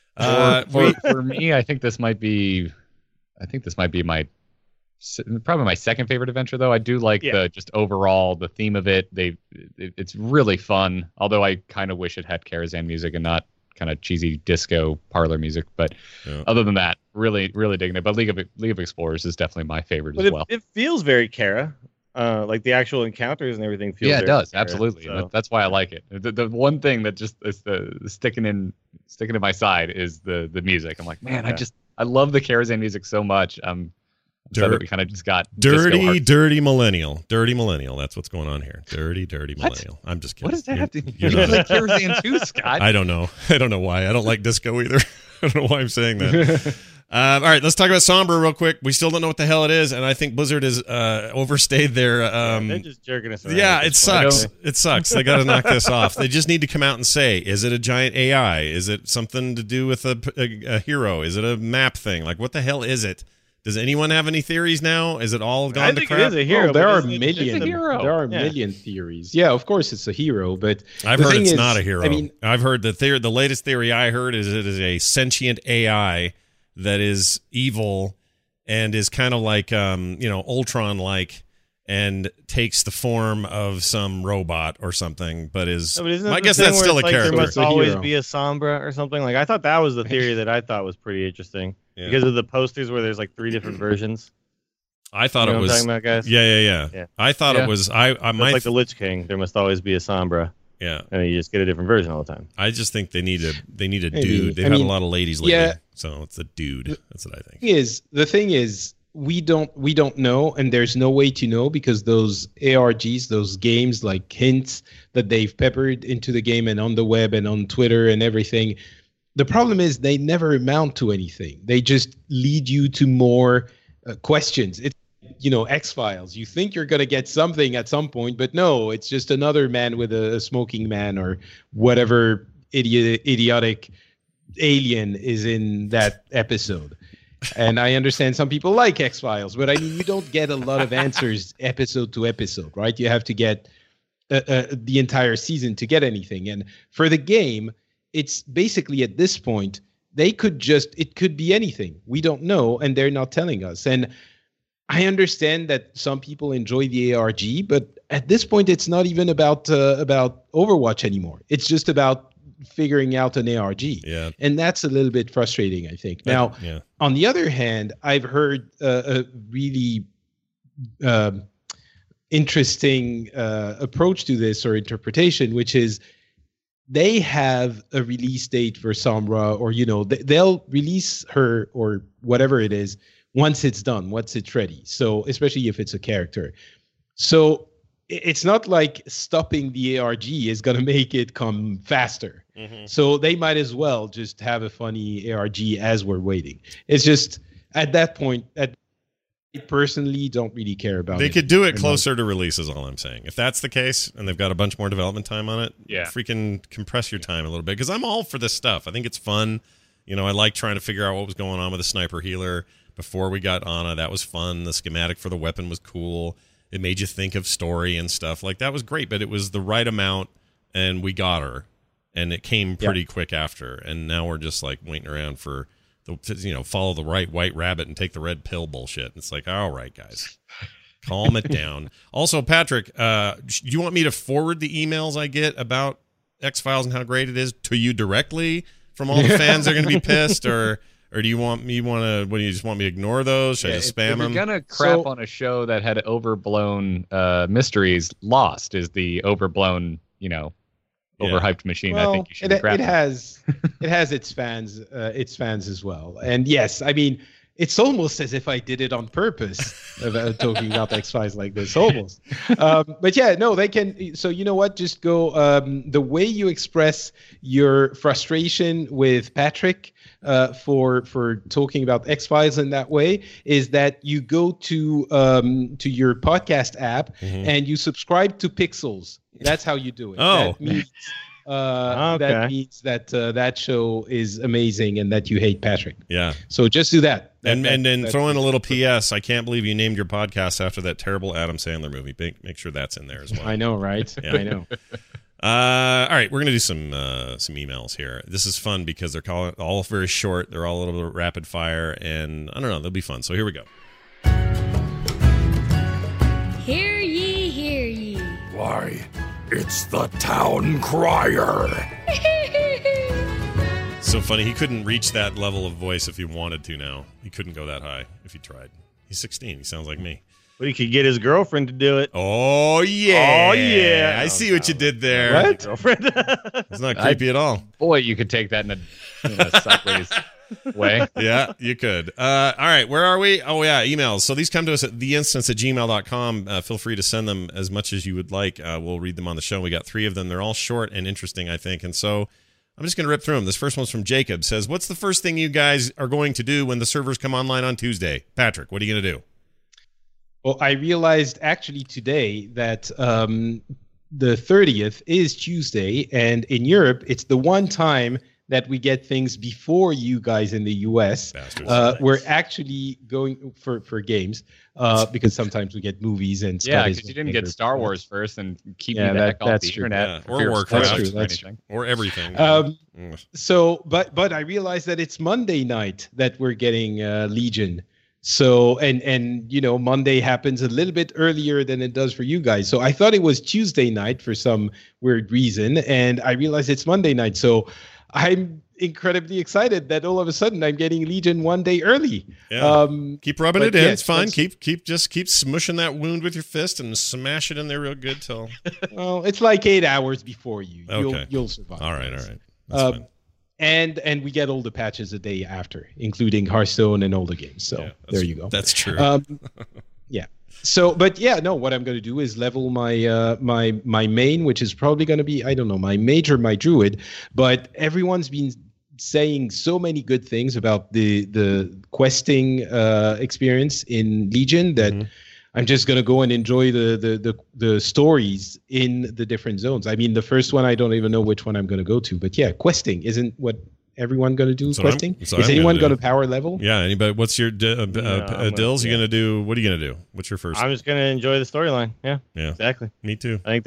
Speaker 5: For me, I think this might be my probably my second favorite adventure, though. I do like the just overall the theme of it. It's really fun. Although I kind of wish it had Karazhan music and not kind of cheesy disco parlor music. But other than that, really, really digging it. But League of Explorers is definitely my favorite as well.
Speaker 6: It feels very Kara. Like the actual encounters and everything feel.
Speaker 5: Yeah, it does. Absolutely. So. That's why I like it. The one thing that just is the sticking in my side is the music. I'm like, man, I love the Karazhan music so much. I'm sad that we kind of just got
Speaker 2: dirty millennial. That's what's going on here. Dirty millennial. I'm just kidding.
Speaker 5: What does that have to do? You like Karazhan too, Scott?
Speaker 2: I don't know why. I don't like disco either. I don't know why I'm saying that. All right, let's talk about Sombra real quick. We still don't know what the hell it is, and I think Blizzard has overstayed their.
Speaker 6: They're just jerking us around.
Speaker 2: Yeah, it sucks. It sucks. They got to knock this off. They just need to come out and say, is it a giant AI? Is it something to do with a hero? Is it a map thing? Like, what the hell is it? Does anyone have any theories now? Is it all gone to crap?
Speaker 6: I think it is a hero.
Speaker 4: There are a million theories. Yeah, of course it's a hero, but
Speaker 2: I've heard it's not a hero. I mean, I've heard the latest theory I heard is it is a sentient AI that is evil and is kind of like Ultron-like and takes the form of some robot or something, but is I guess that's still a character.
Speaker 6: There must always be a Sombra or something. Like I thought that was the theory that I thought was pretty interesting because of the posters where there's like 3 different versions.
Speaker 2: I thought it was.
Speaker 6: What I'm talking about, guys?
Speaker 2: Yeah. I thought it was.
Speaker 6: Like the Lich King. There must always be a Sombra.
Speaker 2: Yeah,
Speaker 6: and you just get a different version all the time.
Speaker 2: I just think they need a dude. They've had a lot of ladies lately, so it's a dude. That's what I think.
Speaker 4: The thing is, we don't know, and there's no way to know because those ARGs, those games like hints that they've peppered into the game and on the web and on Twitter and everything. The problem is they never amount to anything. They just lead you to more questions. It's X-Files. You think you're going to get something at some point, but no, it's just another man with a smoking man or whatever idiotic alien is in that episode. And I understand some people like X-Files, but I mean, you don't get a lot of answers episode to episode, right? You have to get the entire season to get anything. And for the game, it's basically at this point, it could be anything. We don't know, and they're not telling us. And I understand that some people enjoy the ARG, but at this point, it's not even about Overwatch anymore. It's just about figuring out an ARG.
Speaker 2: Yeah.
Speaker 4: And that's a little bit frustrating, I think. Now, on the other hand, I've heard a really interesting approach to this or interpretation, which is they have a release date for Sombra, or, they'll release her or whatever it is once it's done, once it's ready. So especially if it's a character. So it's not like stopping the ARG is going to make it come faster. Mm-hmm. So they might as well just have a funny ARG as we're waiting. It's just at that point, I personally don't really care about it.
Speaker 2: They could do it closer to release is all I'm saying. If that's the case and they've got a bunch more development time on it, freaking compress your time a little bit, because I'm all for this stuff. I think it's fun. I like trying to figure out what was going on with the sniper healer before we got Ana. That was fun. The schematic for the weapon was cool. It made you think of story and stuff. Like, that was great, but it was the right amount, and we got her. And it came pretty quick after. And now we're just, like, waiting around for, follow the right white rabbit and take the red pill bullshit. It's like, all right, guys. Calm it down. Also, Patrick, do you want me to forward the emails I get about X-Files and how great it is to you directly from all the fans that are going to be pissed, or do you want me what do you just want me to ignore those? Should I just spam them?
Speaker 5: If you're gonna crap on a show that had overblown mysteries, Lost is the overblown, overhyped machine.
Speaker 4: Well,
Speaker 5: I think you should be crap.
Speaker 4: It has its fans as well. And yes, I mean, it's almost as if I did it on purpose, talking about X-Files like this, almost. But yeah, no, they can. So you know what? Just go. The way you express your frustration with Patrick for talking about X-Files in that way is that you go to your podcast app and you subscribe to Pixels. That's how you do it.
Speaker 2: Oh.
Speaker 4: That means that that show is amazing and that you hate Patrick.
Speaker 2: Yeah.
Speaker 4: So just do that.
Speaker 2: And then throw in a little PS. I can't believe you named your podcast after that terrible Adam Sandler movie. Make sure that's in there as well.
Speaker 4: I know, right?
Speaker 2: Yeah.
Speaker 4: I know.
Speaker 2: All right, we're gonna do some emails here. This is fun because they're all very short. They're all a little bit rapid fire, and I don't know, they'll be fun. So here we go.
Speaker 7: Hear ye, hear ye.
Speaker 3: Why, it's the town crier.
Speaker 2: So funny, he couldn't reach that level of voice if he wanted to now. He couldn't go that high if he tried. He's 16. He sounds like me.
Speaker 6: But he could get his girlfriend to do it.
Speaker 2: Oh, yeah.
Speaker 6: Oh, yeah.
Speaker 2: I see what you did there.
Speaker 6: What? Girlfriend?
Speaker 2: It's not creepy at all.
Speaker 5: Boy, you could take that in a sideways way.
Speaker 2: Yeah, you could. All right, where are we? Oh, yeah, emails. So these come to us at theinstance@gmail.com. Feel free to send them as much as you would like. We'll read them on the show. We got 3 of them. They're all short and interesting, I think. And so I'm just going to rip through them. This first one's from Jacob. Says, what's the first thing you guys are going to do when the servers come online on Tuesday? Patrick, what are you going to do?
Speaker 4: Well, I realized actually today that the 30th is Tuesday, and in Europe, it's the one time that we get things before you guys in the US. We're actually going for games because sometimes we get movies and stuff.
Speaker 5: Yeah, because you didn't get Star Wars first and keep me back off the internet.
Speaker 2: Yeah. Or Warcraft.
Speaker 4: That's true.
Speaker 2: Or everything.
Speaker 4: So, but I realized that it's Monday night that we're getting Legion. So, and Monday happens a little bit earlier than it does for you guys. So I thought it was Tuesday night for some weird reason, and I realized it's Monday night. So I'm incredibly excited that all of a sudden I'm getting Legion one day early.
Speaker 2: Yeah. Keep rubbing it in. Yeah, it's fine. Keep smushing that wound with your fist and smash it in there real good till.
Speaker 4: Well, it's like 8 hours before you.
Speaker 2: Okay.
Speaker 4: You'll survive.
Speaker 2: All right. That's fine.
Speaker 4: And we get all the patches a day after, including Hearthstone and all the games. So there you go.
Speaker 2: That's true.
Speaker 4: Yeah. So, but yeah, no. What I'm going to do is level my my main, which is probably going to be, I don't know, my mage or my druid. But everyone's been saying so many good things about the questing experience in Legion that I'm just going to go and enjoy the stories in the different zones. I mean, the first one, I don't even know which one I'm going to go to. But yeah, questing isn't what everyone going to do. Questing? Is anyone going to power level?
Speaker 2: Yeah, anybody? What's your Dills? You going to do? What are you going to do? What's your first?
Speaker 6: I'm just going to enjoy the storyline. Yeah, exactly.
Speaker 2: Me too.
Speaker 6: I think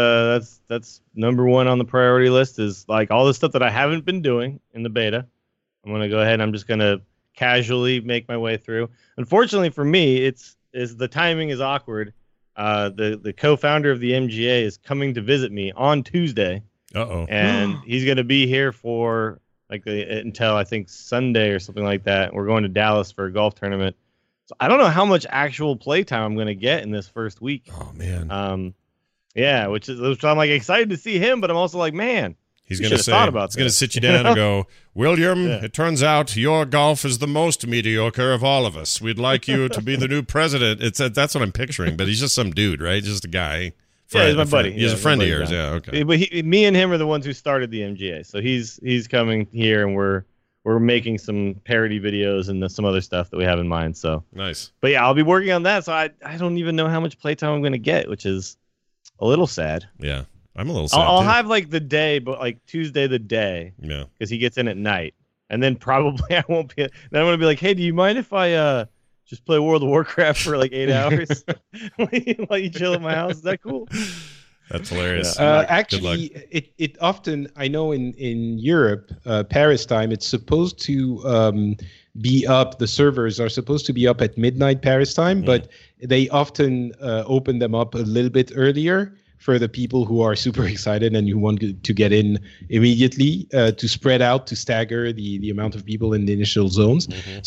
Speaker 6: that's number one on the priority list is like all the stuff that I haven't been doing in the beta. I'm going to go ahead and I'm just going to casually make my way through. Unfortunately for me, the timing is awkward. The co-founder of the MGA is coming to visit me on Tuesday. And he's going to be here for until I think Sunday or something like that. We're going to Dallas for a golf tournament. So I don't know how much actual playtime I'm going to get in this first week.
Speaker 2: Oh man.
Speaker 6: Yeah, which I'm like excited to see him, but I'm also like, man,
Speaker 2: he's going to say, he's going to sit you down and go, William, it turns out your golf is the most mediocre of all of us. We'd like you to be the new president. That's what I'm picturing, but he's just some dude, right? Just a guy.
Speaker 6: Yeah, he's my buddy.
Speaker 2: He's a friend of yours. Yeah, okay.
Speaker 6: But me and him are the ones who started the MGA. So he's coming here, and we're making some parody videos and some other stuff that we have in mind. So
Speaker 2: nice.
Speaker 6: But yeah, I'll be working on that. So I don't even know how much playtime I'm going to get, which is a little sad.
Speaker 2: Yeah, I'm a little sad.
Speaker 6: I'll have like the day, but like Tuesday the day.
Speaker 2: Yeah.
Speaker 6: Because he gets in at night, and then probably I won't be. Then I'm going to be like, hey, do you mind if I just play World of Warcraft for like 8 hours while you chill at my house? Is that cool?
Speaker 2: That's hilarious.
Speaker 4: Actually, it often, I know in Europe, Paris time, it's supposed to be up. The servers are supposed to be up at midnight Paris time, but they often open them up a little bit earlier for the people who are super excited and who want to get in immediately, to spread out, to stagger the amount of people in the initial zones.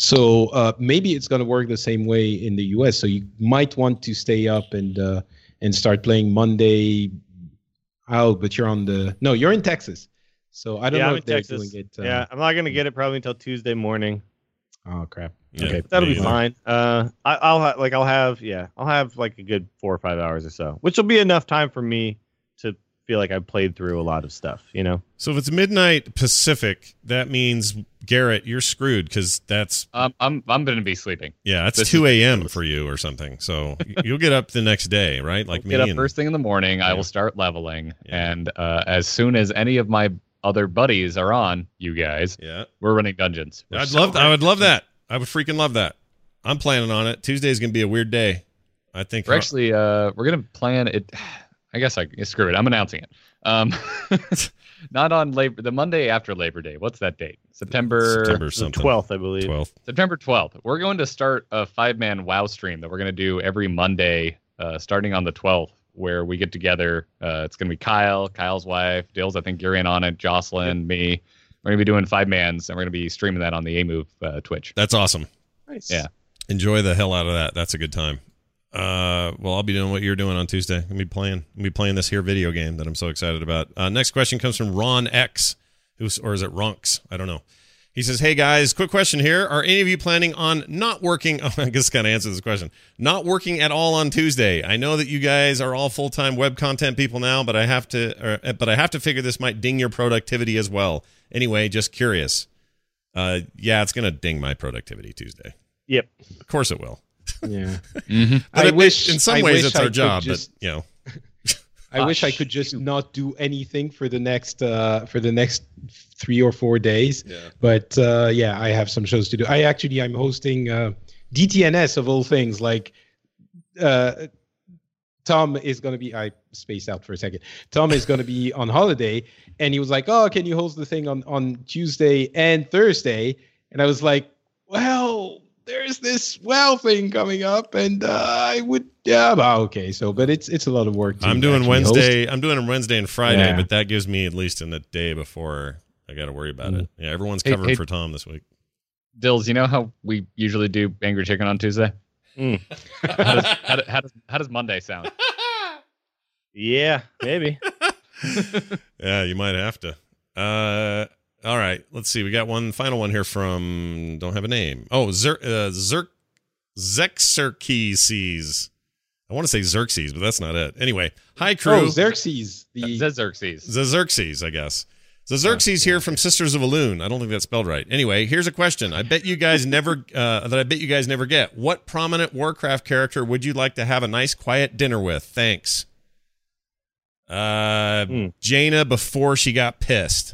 Speaker 4: So maybe it's going to work the same way in the US. So you might want to stay up and start playing Monday. But you're you're in Texas. So I don't know if they're doing it.
Speaker 6: Yeah, I'm not going to get it probably until Tuesday morning.
Speaker 4: Oh crap.
Speaker 2: Yeah,
Speaker 4: okay,
Speaker 6: that'll be fine. I'll have like a good 4 or 5 hours or so, which will be enough time for me to feel like I've played through a lot of stuff, you know.
Speaker 2: So if it's midnight Pacific, that means Garrett, you're screwed because that's
Speaker 5: I'm going to be sleeping.
Speaker 2: Yeah, that's 2 a.m. for you or something. So you'll get up the next day, right? Like
Speaker 5: I'll get up first thing in the morning. Yeah. I will start leveling, and as soon as any of my other buddies are on, you guys, we're running dungeons.
Speaker 2: I would love that. I would freaking love that. I'm planning on it. Tuesday's gonna be a weird day. I think
Speaker 5: we're actually we're gonna plan it. I guess screw it. I'm announcing it. Not on the Monday after Labor Day. What's that date? September
Speaker 6: 12th, I believe.
Speaker 2: 12th.
Speaker 5: September 12th. We're going to start a 5-man WoW stream that we're going to do every Monday, starting on the 12th, where we get together. It's going to be Kyle's wife, Dills, I think you're in on it, Jocelyn, me. We're going to be doing 5-mans, and we're going to be streaming that on the A-Move Twitch.
Speaker 2: That's awesome.
Speaker 4: Nice.
Speaker 5: Yeah.
Speaker 2: Enjoy the hell out of that. That's a good time. Well, I'll be doing what you're doing on Tuesday. I'm gonna be playing this here video game that I'm so excited about. Next question comes from Ron X, or is it Ronks? I don't know. He says, "Hey guys, quick question here. Are any of you planning on not working?" Oh, I guess kind of answer this question. Not working at all on Tuesday. I know that you guys are all full-time web content people now, but I have to figure this might ding your productivity as well. Anyway, just curious. Yeah, it's gonna ding my productivity Tuesday.
Speaker 6: Yep,
Speaker 2: of course it will.
Speaker 4: Yeah.
Speaker 2: But in some ways it's our job, but you know.
Speaker 4: I wish I could just not do anything for the next 3 or 4 days. Yeah. But I have some shows to do. I'm hosting DTNS of all things. Like Tom is going to be. I spaced out for a second. Tom is going to be on holiday, and he was like, "Oh, can you host the thing on Tuesday and Thursday?" And I was like, "Well, there's this thing coming up, and I would, okay." So, but it's a lot of work.
Speaker 2: I'm doing Wednesday. I'm doing them Wednesday and Friday, but that gives me at least in the day before I got to worry about it. Yeah, everyone's covering for Tom this week.
Speaker 5: Dills, you know how we usually do Angry Chicken on Tuesday? How does Monday sound?
Speaker 6: Yeah, maybe.
Speaker 2: Yeah, you might have to. All right, let's see. We got one final one here from don't have a name. Oh, Xerxes. I want to say Xerxes, but that's not it. Anyway, hi crew.
Speaker 4: Oh, Xerxes.
Speaker 2: Xerxes, I guess. Xerxes here from Sisters of Elune. I don't think that's spelled right. Anyway, here's a question. I bet you guys never get. What prominent Warcraft character would you like to have a nice quiet dinner with? Thanks. Jaina before she got pissed.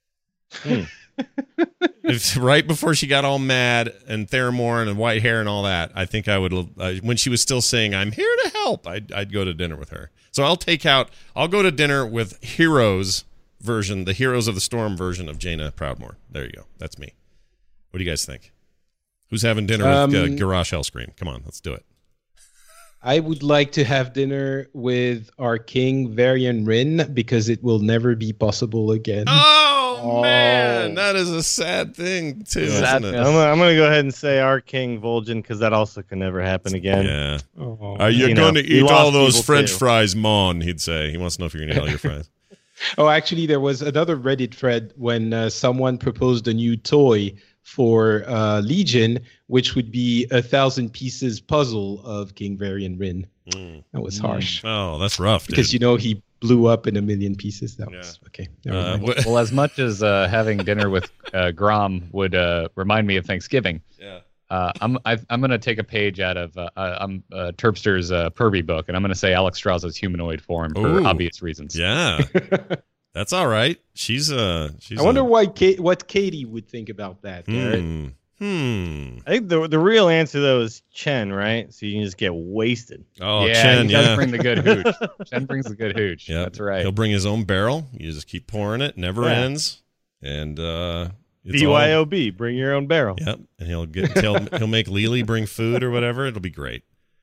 Speaker 2: Right before she got all mad and Theramorn and white hair and all that, I think I would. When she was still saying "I'm here to help," I'd go to dinner with her. So I'll go to dinner with Heroes version, the Heroes of the Storm version of Jaina Proudmoore. There you go. That's me. What do you guys think? Who's having dinner with Garrosh Hellscream? Come on, let's do it.
Speaker 4: I would like to have dinner with our king, Varian Rin, because it will never be possible again.
Speaker 2: Oh, man, that is a sad thing, too, isn't it?
Speaker 6: I'm going to go ahead and say our king, Vol'jin, because that also can never happen again.
Speaker 2: Yeah. Are you going to eat all those French fries, Mon? He'd say. He wants to know if you're going to eat all your fries.
Speaker 4: Oh, actually, there was another Reddit thread when someone proposed a new toy for Legion, which would be 1,000 pieces puzzle of King Varian Rin. That was harsh.
Speaker 2: Oh, that's rough,
Speaker 4: because he blew up in 1,000 pieces. That was okay.
Speaker 5: Well, as much as having dinner with Grom would remind me of Thanksgiving, I'm going to take a page out of Terpster's Purvey book, and I'm going to say Alex Strauss's humanoid form for obvious reasons.
Speaker 2: Yeah. That's all right. She's
Speaker 4: I wonder what Katie would think about that, Garrett.
Speaker 6: I think the real answer though is Chen, right? So you can just get wasted.
Speaker 2: Oh,
Speaker 5: yeah,
Speaker 2: Chen,
Speaker 5: he does bring the good hooch. Chen brings the good hooch.
Speaker 2: Yep.
Speaker 5: That's right.
Speaker 2: He'll bring his own barrel. You just keep pouring it, never ends, and it's
Speaker 6: BYOB, bring your own barrel.
Speaker 2: Yep, and he'll make Lily bring food or whatever. It'll be great.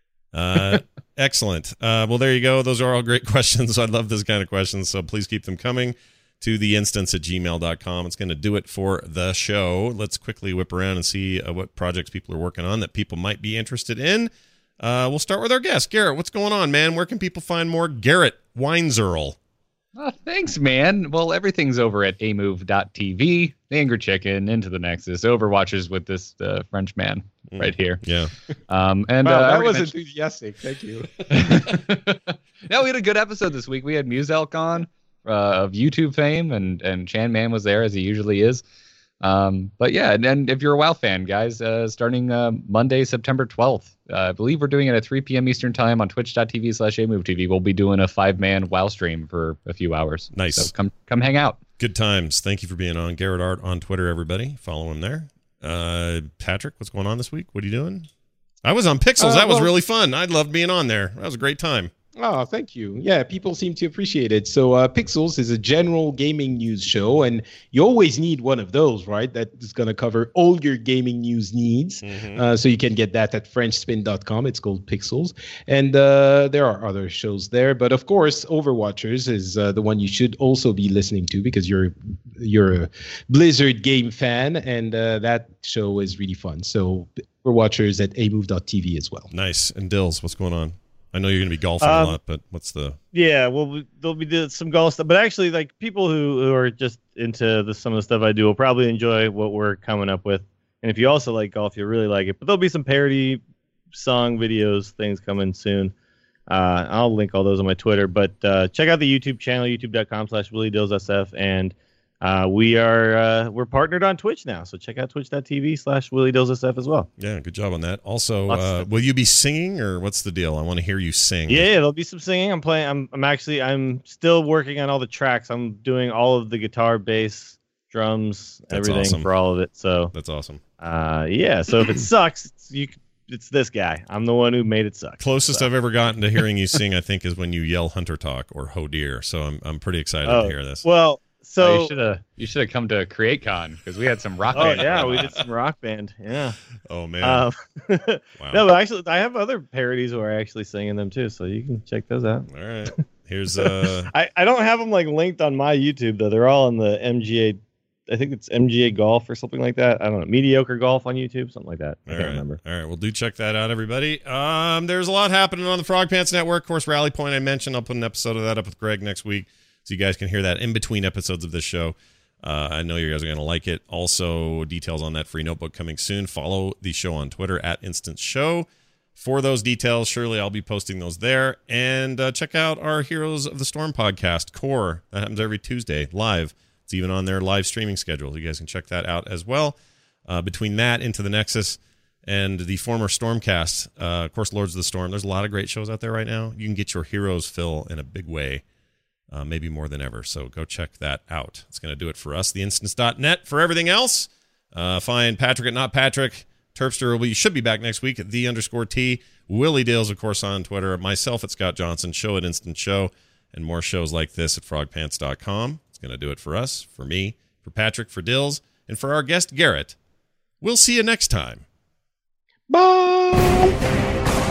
Speaker 2: Excellent. Well, there you go. Those are all great questions. I love this kind of questions, so please keep them coming to theinstance@gmail.com. It's going to do it for the show. Let's quickly whip around and see what projects people are working on that people might be interested in. We'll start with our guest. Garrett, what's going on, man? Where can people find more Garrett Weinzierl?
Speaker 5: Oh, thanks, man. Well, everything's over at amove.tv. The Angry Chicken, Into the Nexus, Overwatchers with this French man right here.
Speaker 2: Yeah.
Speaker 5: And
Speaker 4: that was enthusiastic. Thank you.
Speaker 5: No, we had a good episode this week. We had Muselk on of YouTube fame, and Chan Man was there as he usually is. But yeah, and if you're a WoW fan, guys, starting Monday, September 12th, I believe we're doing it at 3 p.m. Eastern time on twitch.tv/AMoveTV. We'll be doing a 5-man WoW stream for a few hours.
Speaker 2: Nice.
Speaker 5: So come hang out.
Speaker 2: Good times. Thank you for being on. Garrett Art on Twitter, everybody. Follow him there. Patrick, what's going on this week? What are you doing? I was on Pixels. That was really fun. I loved being on there. That was a great time.
Speaker 4: Oh, thank you. Yeah, people seem to appreciate it. So Pixels is a general gaming news show, and you always need one of those, right? That is going to cover all your gaming news needs. So you can get that at FrenchSpin.com. It's called Pixels. And there are other shows there. But of course, Overwatchers is the one you should also be listening to because you're a Blizzard game fan, and that show is really fun. So Overwatchers at amove.tv as well.
Speaker 2: Nice. And Dills, what's going on? I know you're going to be golfing a lot, but what's the...
Speaker 6: Yeah, well, there'll be some golf stuff. But actually, like, people who are just into some of the stuff I do will probably enjoy what we're coming up with. And if you also like golf, you'll really like it. But there'll be some parody song videos, things coming soon. I'll link all those on my Twitter. But check out the YouTube channel, youtube.com/WillieDillsSF. And we're partnered on Twitch now, so check out twitch.tv/WillieDillsSF as well.
Speaker 2: Yeah, good job on that. Also, will you be singing, or what's the deal? I want to hear you sing.
Speaker 6: Yeah, there'll be some singing. I'm still working on all the tracks. I'm doing all of the guitar, bass, drums, everything for all of it. So
Speaker 2: that's awesome.
Speaker 6: Yeah. So if it sucks, it's this guy. I'm the one who made it suck.
Speaker 2: Closest I've ever gotten to hearing you sing, I think, is when you yell Hunter Talk or Ho Dear. So I'm pretty excited to hear this.
Speaker 6: Well. So
Speaker 5: you should have come to CreateCon because we had some rock
Speaker 6: band. Oh yeah, we did some rock band. Yeah.
Speaker 2: Oh man.
Speaker 6: Wow. No, but actually, I have other parodies where I actually sing in them too, so you can check those out.
Speaker 2: All right. Here's
Speaker 6: I don't have them like linked on my YouTube though. They're all on the MGA. I think it's MGA Golf or something like that. I don't know. Mediocre Golf on YouTube, something like that. I can't remember.
Speaker 2: All right. Well, do check that out, everybody. There's a lot happening on the Frog Pants Network. Of course, Rally Point I mentioned. I'll put an episode of that up with Greg next week, so you guys can hear that in between episodes of this show. I know you guys are going to like it. Also, details on that free notebook coming soon. Follow the show on Twitter at Instant Show for those details. Surely I'll be posting those there. And check out our Heroes of the Storm podcast, Core. That happens every Tuesday, live. It's even on their live streaming schedule. You guys can check that out as well. Between that, Into the Nexus, and the former Stormcast, of course, Lords of the Storm. There's a lot of great shows out there right now. You can get your heroes fill in a big way. Maybe more than ever. So go check that out. It's going to do it for us. Theinstance.net. For everything else, find Patrick at Not Patrick. Terpster should be back next week at _T. Willie Dills, of course, on Twitter. Myself at Scott Johnson. Show at Instant Show. And more shows like this at frogpants.com. It's going to do it for us, for me, for Patrick, for Dills, and for our guest, Garrett. We'll see you next time.
Speaker 4: Bye!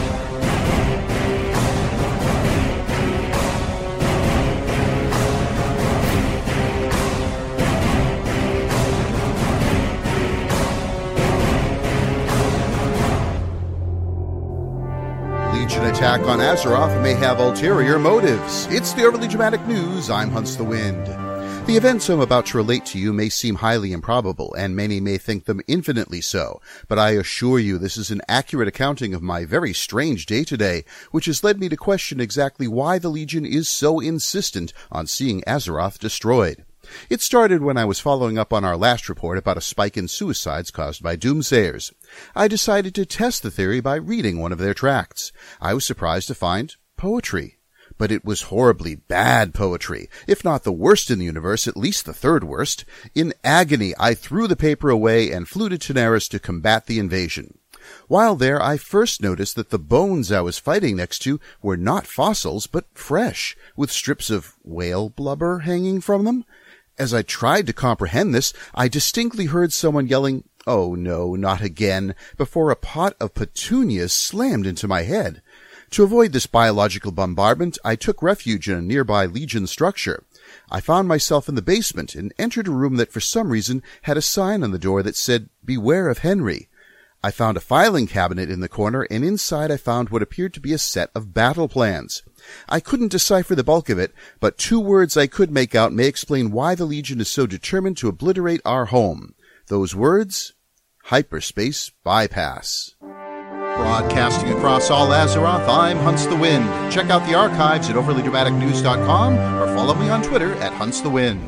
Speaker 8: Legion attack on Azeroth may have ulterior motives. It's the Overly Dramatic News. I'm Hunts the Wind. The events I'm about to relate to you may seem highly improbable, and many may think them infinitely so, but I assure you this is an accurate accounting of my very strange day-to-day, which has led me to question exactly why the Legion is so insistent on seeing Azeroth destroyed. It started when I was following up on our last report about a spike in suicides caused by doomsayers. I decided to test the theory by reading one of their tracts. I was surprised to find poetry. But it was horribly bad poetry, if not the worst in the universe, at least the third worst. In agony, I threw the paper away and flew to Tanaris to combat the invasion. While there, I first noticed that the bones I was fighting next to were not fossils, but fresh, with strips of whale blubber hanging from them. As I tried to comprehend this, I distinctly heard someone yelling, "Oh no, not again," before a pot of petunias slammed into my head. To avoid this biological bombardment, I took refuge in a nearby Legion structure. I found myself in the basement and entered a room that for some reason had a sign on the door that said, "Beware of Henry." I found a filing cabinet in the corner, and inside I found what appeared to be a set of battle plans. I couldn't decipher the bulk of it, but 2 words I could make out may explain why the Legion is so determined to obliterate our home. Those words? Hyperspace bypass. Broadcasting across all Azeroth, I'm Hunts the Wind. Check out the archives at overlydramaticnews.com or follow me on Twitter at Hunts the Wind.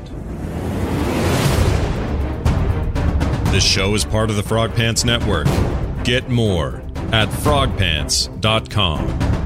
Speaker 2: This show is part of the Frog Pants Network. Get more at frogpants.com.